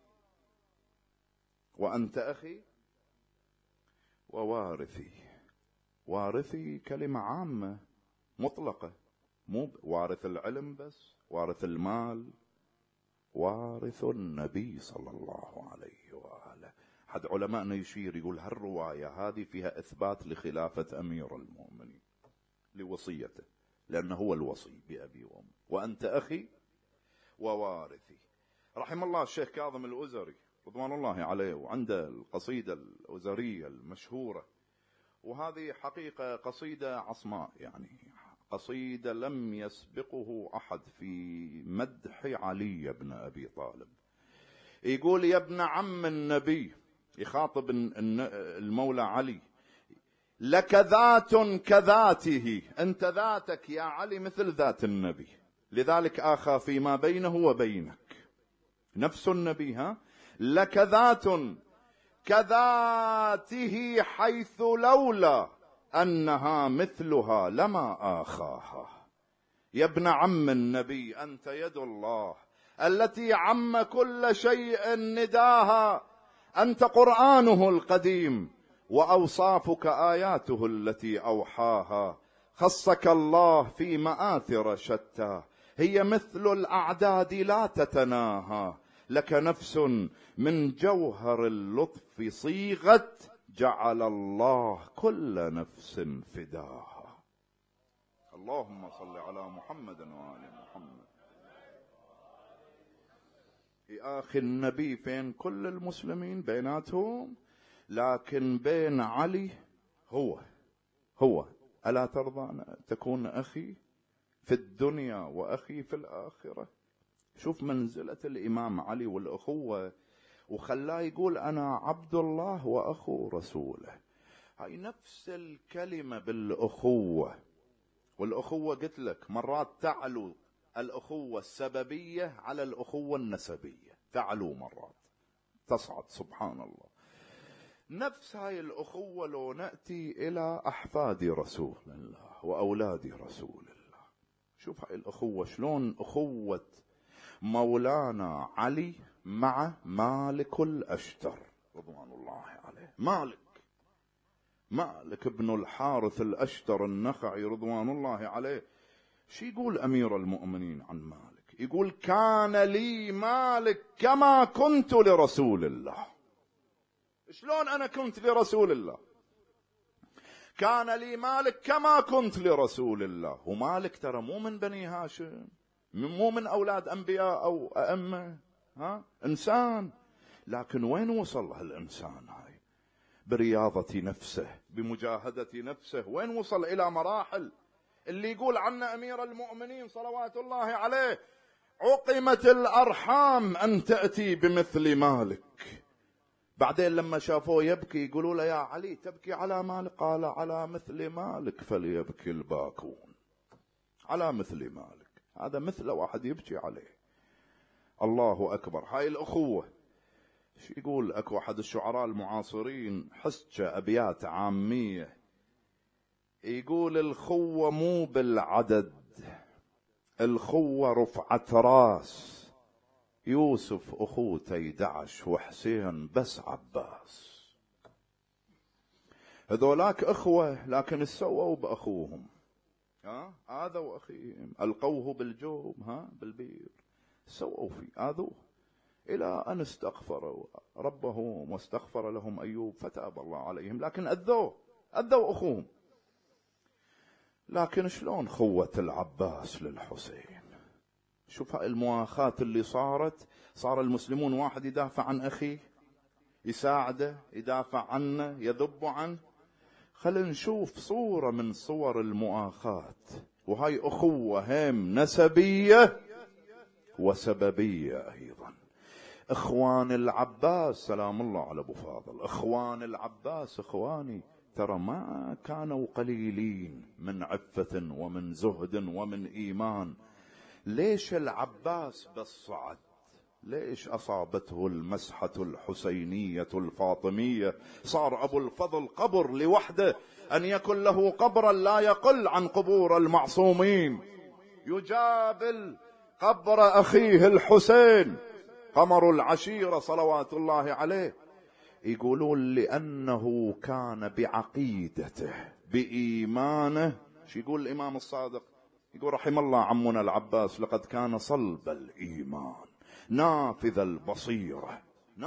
وأنت أخي ووارثي. وارثي كلمة عامة مطلقة، مو وارث العلم بس، وارث المال، وارث النبي صلى الله عليه وآله. حد علماءنا يشير يقول هالرواية هذه فيها إثبات لخلافة أمير المؤمنين لوصيته، لأنه هو الوصي بأبي وأمي. وأنت أخي ووارثي. رحم الله الشيخ كاظم الأزري رضوان الله عليه، وعنده القصيدة الأزرية المشهورة، وهذه حقيقة قصيدة عصماء، يعني قصيدة لم يسبقه أحد في مدح علي بن أبي طالب. يقول يا ابن عم النبي، يخاطب المولى علي، لك ذات كذاته، أنت ذاتك يا علي مثل ذات النبي، لذلك آخى فيما بينه وبينك، نفس النبي. لك ذات كذاته حيث لولا أنها مثلها لما آخاها. يا ابن عم النبي أنت يد الله التي عم كل شيء نداها، أنت قرآنه القديم وأوصافك آياته التي أوحاها، خصك الله في مآثر شتى هي مثل الأعداد لا تتناهى، لك نفس من جوهر اللطف صيغت جعل الله كل نفس فداها. اللهم صل على محمد وآل محمد. يا أخي النبي فين كل المسلمين بيناتهم، لكن بين علي هو ألا ترضى أن تكون أخي في الدنيا وأخي في الآخرة؟ شوف منزلة الإمام علي والأخوة، وخلاه يقول أنا عبد الله وأخو رسوله. هاي نفس الكلمة بالأخوة، والأخوة قلت لك مرات تعلو الأخوة السببية على الأخوة النسبية، تعلو مرات تصعد، سبحان الله. نفس هاي الأخوة لو نأتي إلى أحفاد رسول الله وأولاد رسول الله، شوف هاي الأخوة شلون أخوة مولانا علي مع مالك الأشتر رضوان الله عليه. مالك ابن الحارث الأشتر النخعي رضوان الله عليه. شو يقول أمير المؤمنين عن مالك؟ يقول كان لي مالك كما كنت لرسول الله. شلون أنا كنت لرسول الله؟ كان لي مالك كما كنت لرسول الله. ومالك ترى مو من بني هاشم، مو من أولاد أنبياء أو أئمة، إنسان. لكن وين وصل هالإنسان هاي؟ برياضة نفسه، بمجاهدة نفسه، وين وصل إلى مراحل اللي يقول عنه أمير المؤمنين صلوات الله عليه عقمت الأرحام أن تأتي بمثل مالك. بعدين لما شافوه يبكي يقولوا له يا علي تبكي على مالك؟ قال على مثل مالك فليبكي الباكون. على مثل مالك، هذا مثل واحد يبكي عليه. الله أكبر. هاي الأخوة. شو يقول أكو أحد الشعراء المعاصرين حسجة أبيات عامية، يقول الخوة مو بالعدد، الخوة رفعة راس، يوسف أخوته 11 وحسين بس عباس. هذولاك أخوة لكن سووا بأخوهم، آذوا أخيهم، ألقوه بالجوب بالبير، سووا فيه، آذوه إلى أن استغفروا ربهم واستغفر لهم أيوب فتاب الله عليهم، لكن أذوا أخوهم. لكن شلون خوة العباس للحسين؟ شوف هاي المواخاة اللي صار المسلمون واحد يدافع عن أخيه، يساعده، يدافع عنه، يذب عنه. خلينا نشوف صورة من صور المؤاخاة. وهاي أخوة هم نسبية وسببية أيضا. إخوان العباس سلام الله على أبو فاضل، إخوان العباس إخواني ترى ما كانوا قليلين من عفة ومن زهد ومن إيمان. ليش العباس بس صعد؟ ليش أصابته المسحة الحسينية الفاطمية؟ صار أبو الفضل قبر لوحده، أن يكن له قبرا لا يقل عن قبور المعصومين، يجابل قبر أخيه الحسين قمر العشيرة صلوات الله عليه. يقولون لأنه كان بعقيدته بإيمانه. شو يقول الإمام الصادق؟ يقول رحم الله عمنا العباس لقد كان صلب الإيمان نافذ البصيرة.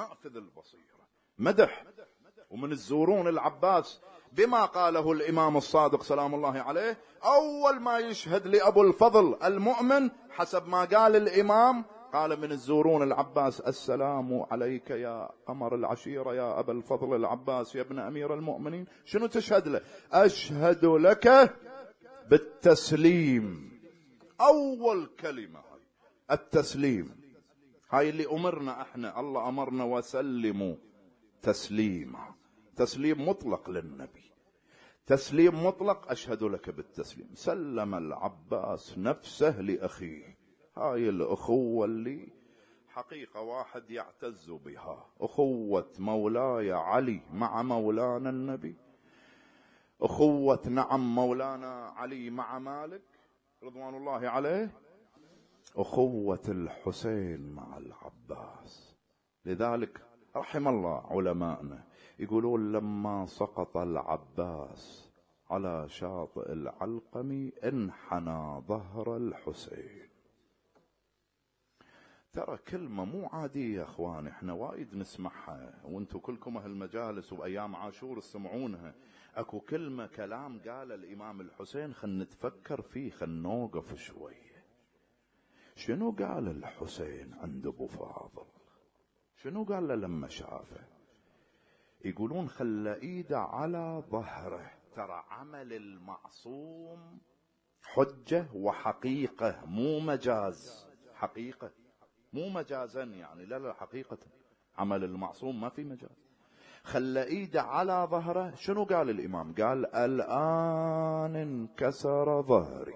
مدح. ومن الزورون العباس بما قاله الإمام الصادق سلام الله عليه، أول ما يشهد لأبو الفضل المؤمن حسب ما قال الإمام، قال من الزورون العباس السلام عليك يا قمر العشيرة يا أبا الفضل العباس يا ابن أمير المؤمنين. شنو تشهد له؟ أشهد لك بالتسليم. أول كلمة هاي التسليم، هاي اللي أمرنا احنا، الله أمرنا وسلموا تسليما. تسليم مطلق للنبي، تسليم مطلق. أشهد لك بالتسليم. سلم العباس نفسه لأخيه. هاي الأخوة اللي حقيقة واحد يعتز بها، أخوة مولاي علي مع مولانا النبي، أخوة نعم مولانا علي مع مالك رضوان الله عليه، أخوة الحسين مع العباس. لذلك رحم الله علماءنا يقولون لما سقط العباس على شاطئ العلقم انحنى ظهر الحسين. ترى كلمة مو عادية يا اخوان، احنا وايد نسمعها وانتم كلكم اهل المجالس وبايام عاشور تسمعونها. اكو كلمة كلام قال الامام الحسين خلنا نتفكر فيه، خلنا نوقف شوية. شنو قال الحسين عند ابو فاضل؟ شنو قال له لما شافه؟ يقولون خلى ايده على ظهره. ترى عمل المعصوم حجة وحقيقة مو مجاز، حقيقة مو مجازا يعني، لا حقيقة عمل المعصوم ما في مجاز. خلى ايده على ظهره. شنو قال الامام؟ قال الآن انكسر ظهري.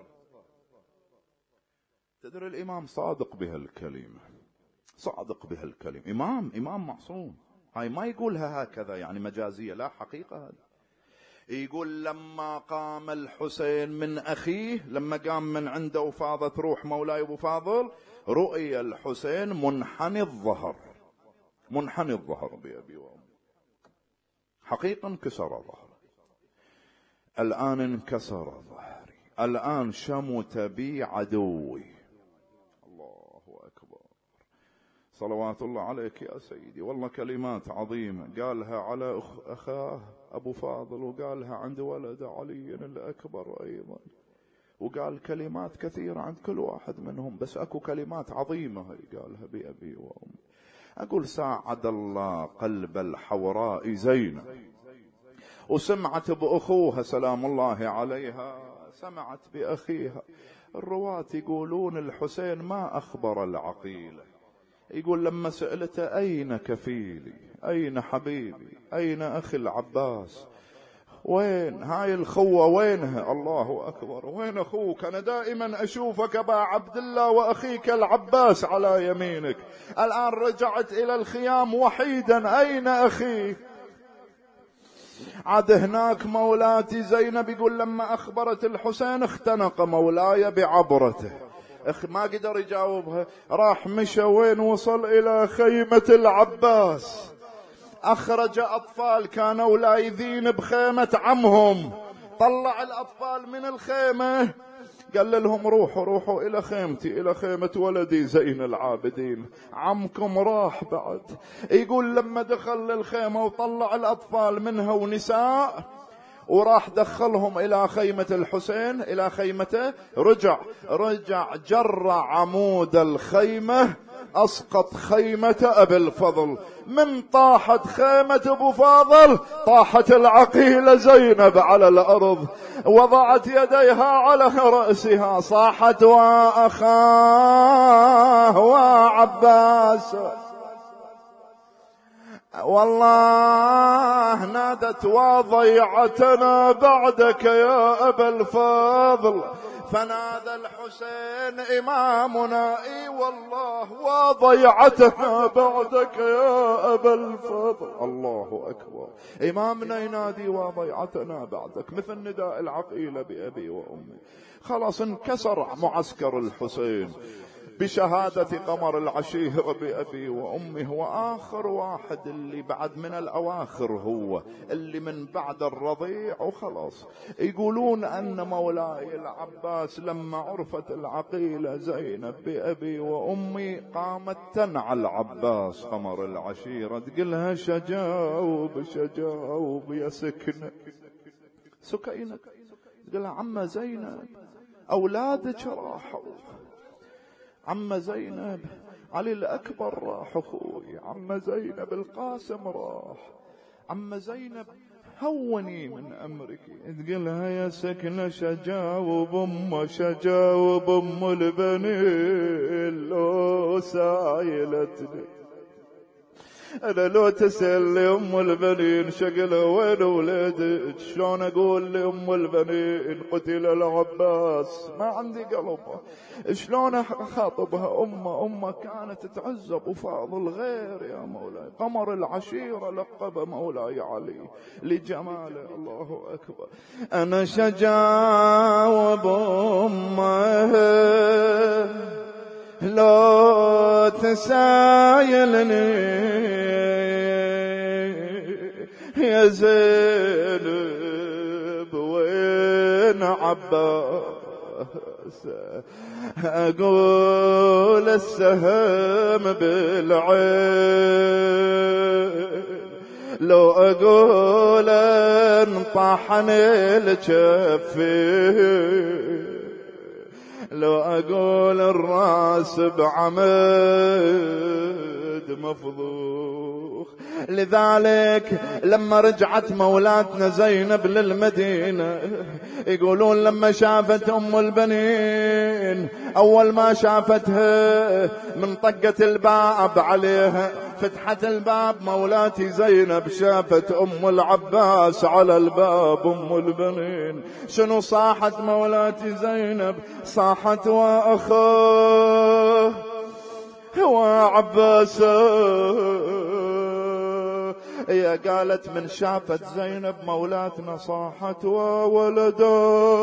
تدري الامام صادق بهالكلمة، صادق بهالكلمة. امام معصوم، هاي ما يقولها هكذا يعني مجازية، لا حقيقة هذه. يقول لما قام الحسين من أخيه، لما قام من عنده وفاضت روح مولاي أبو فاضل، رؤي الحسين منحني الظهر، منحني الظهر بأبي وأمي، حقيقة انكسر ظهره. الآن انكسر ظهري، الآن شمت بي عدوي. الله أكبر، صلوات الله عليك يا سيدي. والله كلمات عظيمة قالها على أخاه أبو فاضل، وقالها عند ولد علي الأكبر أيضا، وقال كلمات كثيرة عند كل واحد منهم، بس أكو كلمات عظيمة قالها بأبي وأمي. أقول ساعد الله قلب الحوراء زينب، وسمعت بأخوها سلام الله عليها، سمعت بأخيها. الرواة يقولون الحسين ما أخبر العقيلة، يقول لما سألته أين كفيلي، أين حبيبي، أين أخي العباس، وين هاي الخوة وينها؟ الله أكبر، وين أخوك؟ أنا دائما أشوفك أبا عبد الله وأخيك العباس على يمينك، الآن رجعت إلى الخيام وحيدا، أين أخي؟ عاد هناك مولاتي زينب يقول لما أخبرت الحسين اختنق مولاي بعبرته، ما قدر يجاوبها، راح مشى وين وصل إلى خيمة العباس، أخرج أطفال كانوا لايذين بخيمة عمهم، طلع الأطفال من الخيمة، قال لهم روحوا إلى خيمتي، إلى خيمة ولدي زين العابدين، عمكم راح بعد. يقول لما دخل للخيمة وطلع الأطفال منها ونساء، وراح دخلهم إلى خيمة الحسين، إلى خيمته، رجع جر عمود الخيمة، أسقط خيمة أبي الفضل. من طاحت خيمة أبو فاضل طاحت العقيلة زينب على الأرض، وضعت يديها على رأسها، صاحت وأخاه وعباس، والله نادت وضيعتنا بعدك يا أبا الفضل. فنادى الحسين إمامنا اي والله وضيعتنا بعدك يا أبا الفضل. الله أكبر، إمامنا ينادي وضيعتنا بعدك، مثل نداء العقيلة بأبي وأمي. خلاص انكسر معسكر الحسين بشهادة قمر العشيرة بأبي وأمي. هو آخر واحد اللي بعد من الأواخر، هو اللي من بعد الرضيع وخلاص. يقولون أن مولاي العباس لما عرفت العقيلة زينب بأبي وأمي قامت تنعى العباس قمر العشيرة، تقلها شجاوب يا سكينة، تقلها عم زينب أولادك راحوا، عم زينب علي الأكبر راح، أخوي عم زينب القاسم راح، عم زينب هوني من أمرك. تقلها يا سكنة شجاوب أم البنين لو سايلتني، أنا لو تسأل لي أم البنين شقلها وين ولدك، شلون أقول لأم البنين قتل العباس، ما عندي قلب، شلون أخاطبها؟ أمه كانت تعزب وفاضل غير يا مولاي، قمر العشيرة لقب مولاي علي لجماله. الله أكبر، أنا شجاوب أمه لو تسايلني يا زينب وين عباس، أقول السهم بالعين، لو أقول انطحن الجفين، لو أقول الراس بعمد مفضوخ. لذلك لما رجعت مولاتنا زينب للمدينة، يقولون لما شافت أم البنين أول ما شافتها من طقة الباب عليها، فتحت الباب مولاتي زينب شافت أم العباس على الباب. أم البنين شنو صاحت مولاتي زينب؟ صاحت وأخاه وعباس هي قالت من شافت زينب مولاتنا صاحت وولده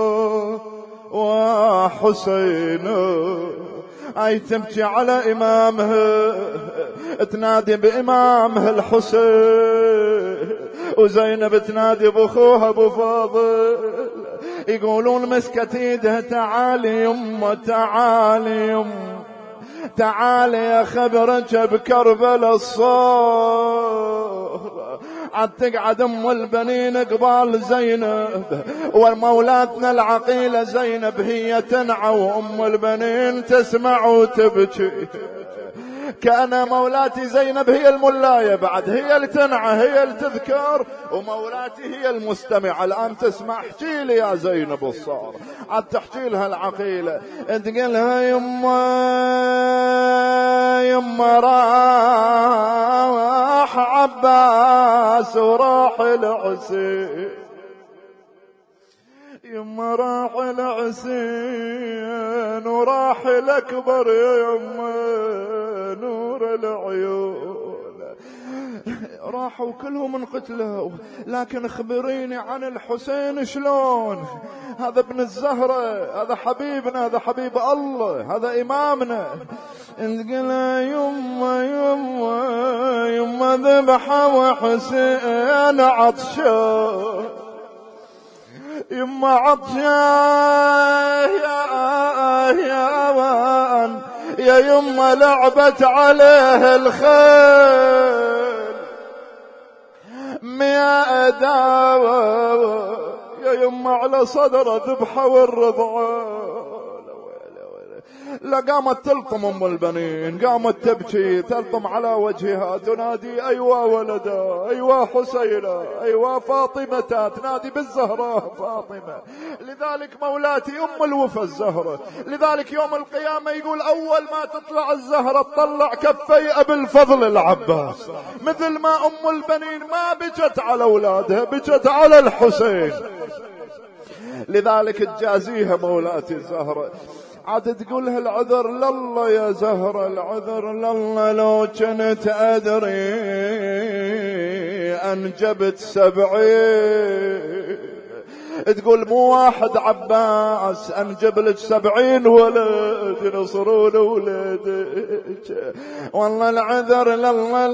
وحسين، اي تبكي على امامها، تنادي بامامها الحسين، وزينب تنادي باخوها ابو فاضل. يقولون مسكت ايدها تعالي يمه تعالي يمه تعالي اخبرك بكربلاء الصور. عاد تقعد ام البنين قبال زينب، ومولاتنا العقيلة زينب هي تنعى وام البنين تسمع وتبكي. كأن مولاتي زينب هي الملاية بعد، هي اللي تنعى هي اللي تذكر، ومولاتي هي المستمعة. الآن تسمع احكي لي يا زينب الصار. عاد تحكي لها العقيلة تقولها يما راح عباس وراح الحسين، يما راح الحسين وراح الأكبر يما نور العيون. راحوا كلهم انقتلوا، لكن اخبريني عن الحسين شلون؟ هذا ابن الزهرة، هذا حبيبنا، هذا حبيب الله، هذا إمامنا. تقول يما يما يما ذبحة وحسين عطشان، يما عطشان يا يما لعبت عليه الخيل مية داوة، يا يما على صدر ذبحة والرضعة. لا قامت تلطم ام البنين، قامت تبكي تلطم على وجهها تنادي ايوا ولدا ايوا حسينة ايوا فاطمة، تنادي بالزهراء فاطمة. لذلك مولاتي ام الوفا الزهرة. لذلك يوم القيامة يقول اول ما تطلع الزهرة تطلع كفي ابي الفضل العباس، مثل ما ام البنين ما بكت على اولادها بكت على الحسين. لذلك تجازيها مولاتي الزهرة. عاد تقولها العذر لله يا زهرة، العذر لله، لو كنت أدري أنجبت 70. تقول مو واحد عباس أنجب لك 70 ولد ينصرون ولدك. والله العذر لله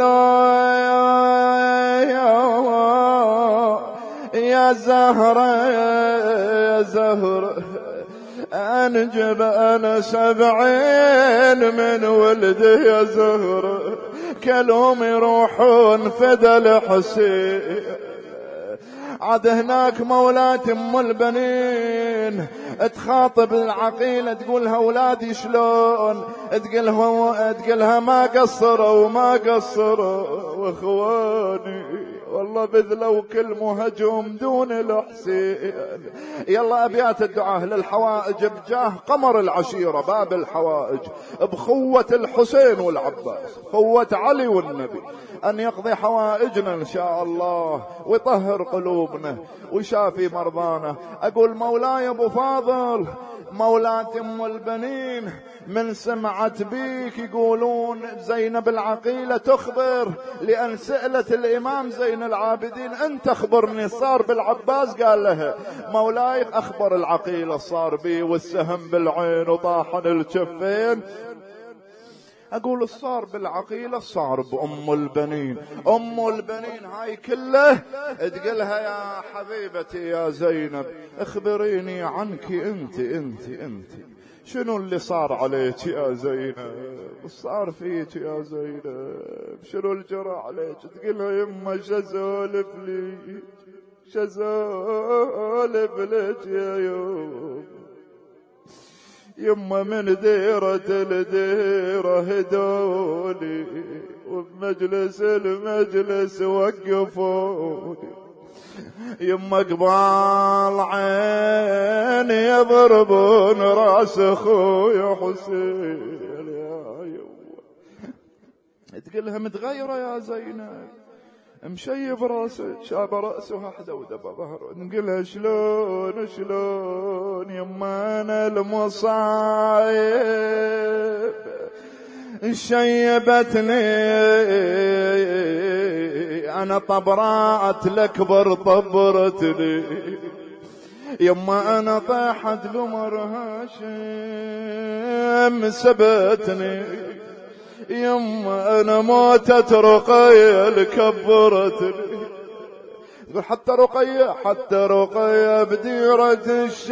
يا زهرة يا زهرة أنجب أنا 70 من ولده يا زهرة، كلهم يروحون فدا الحسين. عاد هناك مولات ام البنين تخاطب العقيلة تقولها اولادي شلون؟ تقولها ما قصروا وما قصروا واخواني والله بذلوا كل مهجم دون الحسين. يلا أبيات الدعاء للحوائج بجاه قمر العشيرة باب الحوائج، بخوة الحسين والعباس، خوة علي والنبي، أن يقضي حوائجنا إن شاء الله ويطهر قلوبنا ويشافي مرضانا. أقول مولاي أبو فاضل مولات ام البنين من سمعت بيك يقولون زينب العقيلة تخبر، لأن سألت الإمام زين العابدين أنت أخبرني صار بالعباس، قال لها مولاي أخبر العقيلة صار بي والسهم بالعين وطاحن الكفين. أقول الصار بالعقيلة صار بأم البنين. أم البنين هاي كله تقولها يا حبيبتي يا زينب اخبريني عنك انت شنو اللي صار عليك يا زينب؟ صار فيك يا زينب؟ شنو الجرى عليك؟ تقولها يما شزولف لي شزولف لك يا يما من ديرة لديرة هدولي وبمجلس المجلس وقفوني، يما قبال عين يضربون راس اخويا حسين يا يما. تقولها متغيرة يا زينب مشيب راسك، شاب رأسه وحده ودب ظهره. نقولها شلون يما انا المصايب شيبتني أنا طبرات الأكبر طبرتني، يما أنا طاحت قمر هاشم سبتني، يما أنا موتت رقية الكبرتني. حتى رقية بديرة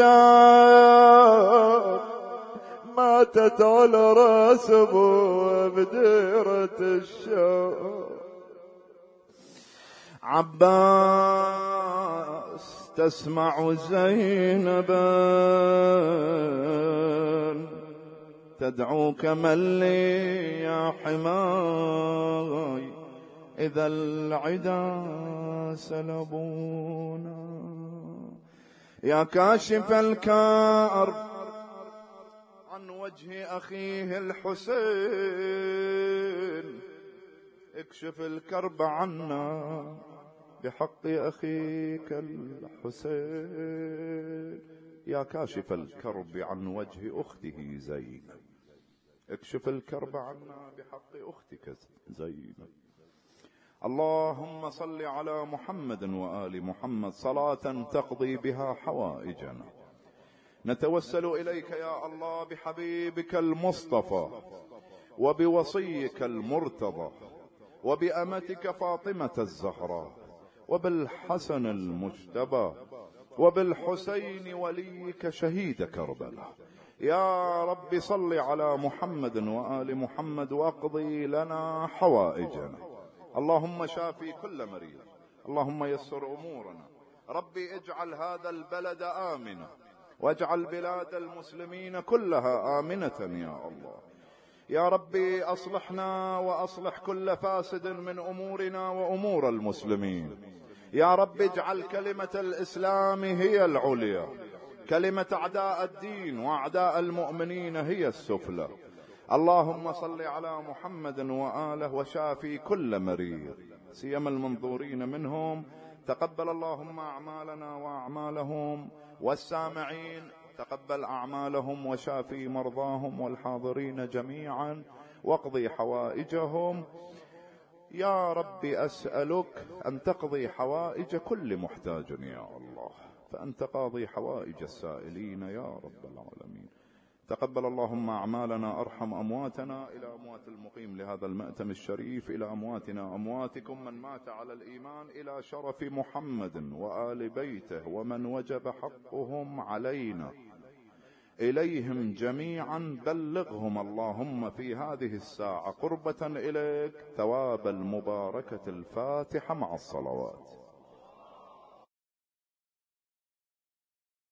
الشام ماتت على راس ابوها بديرة الشام. عباس تسمع زينبا تدعوك من لي يا حماي إذا العدا سلبونا. يا كاشف الكرب عن وجه أخيه الحسين اكشف الكرب عنا بحق أخيك الحسين. يا كاشف الكرب عن وجه أخته زينب اكشف الكرب عنا بحق أختك زينب. اللهم صل على محمد وآل محمد صلاة تقضي بها حوائجنا. نتوسل إليك يا الله بحبيبك المصطفى وبوصيك المرتضى وبأمتك فاطمة الزهراء وبالحسن المجتبى وبالحسين وليك شهيد كربلاء. يا رب صل على محمد وآل محمد واقضي لنا حوائجنا. اللهم شافي كل مريض، اللهم يسر أمورنا. ربي اجعل هذا البلد آمنا واجعل بلاد المسلمين كلها آمنة يا الله. يا ربي أصلحنا وأصلح كل فاسد من أمورنا وأمور المسلمين. يا رب اجعل كلمة الإسلام هي العليا، كلمة أعداء الدين وأعداء المؤمنين هي السفلى. اللهم صل على محمد وآله وشافي كل مريض سيما المنظورين منهم. تقبل اللهم أعمالنا وأعمالهم، والسامعين تقبل أعمالهم وشافي مرضاهم والحاضرين جميعا واقضي حوائجهم. يا رب أسألك أن تقضي حوائج كل محتاج يا الله، فأنت قاضي حوائج السائلين يا رب العالمين. تقبل اللهم أعمالنا، أرحم أمواتنا، إلى أموات المقيم لهذا المأتم الشريف، إلى أمواتنا أمواتكم من مات على الإيمان، إلى شرف محمد وآل بيته ومن وجب حقهم علينا، إليهم جميعا بلغهم اللهم في هذه الساعة قربة إليك ثواب المباركة الفاتحة مع الصلوات.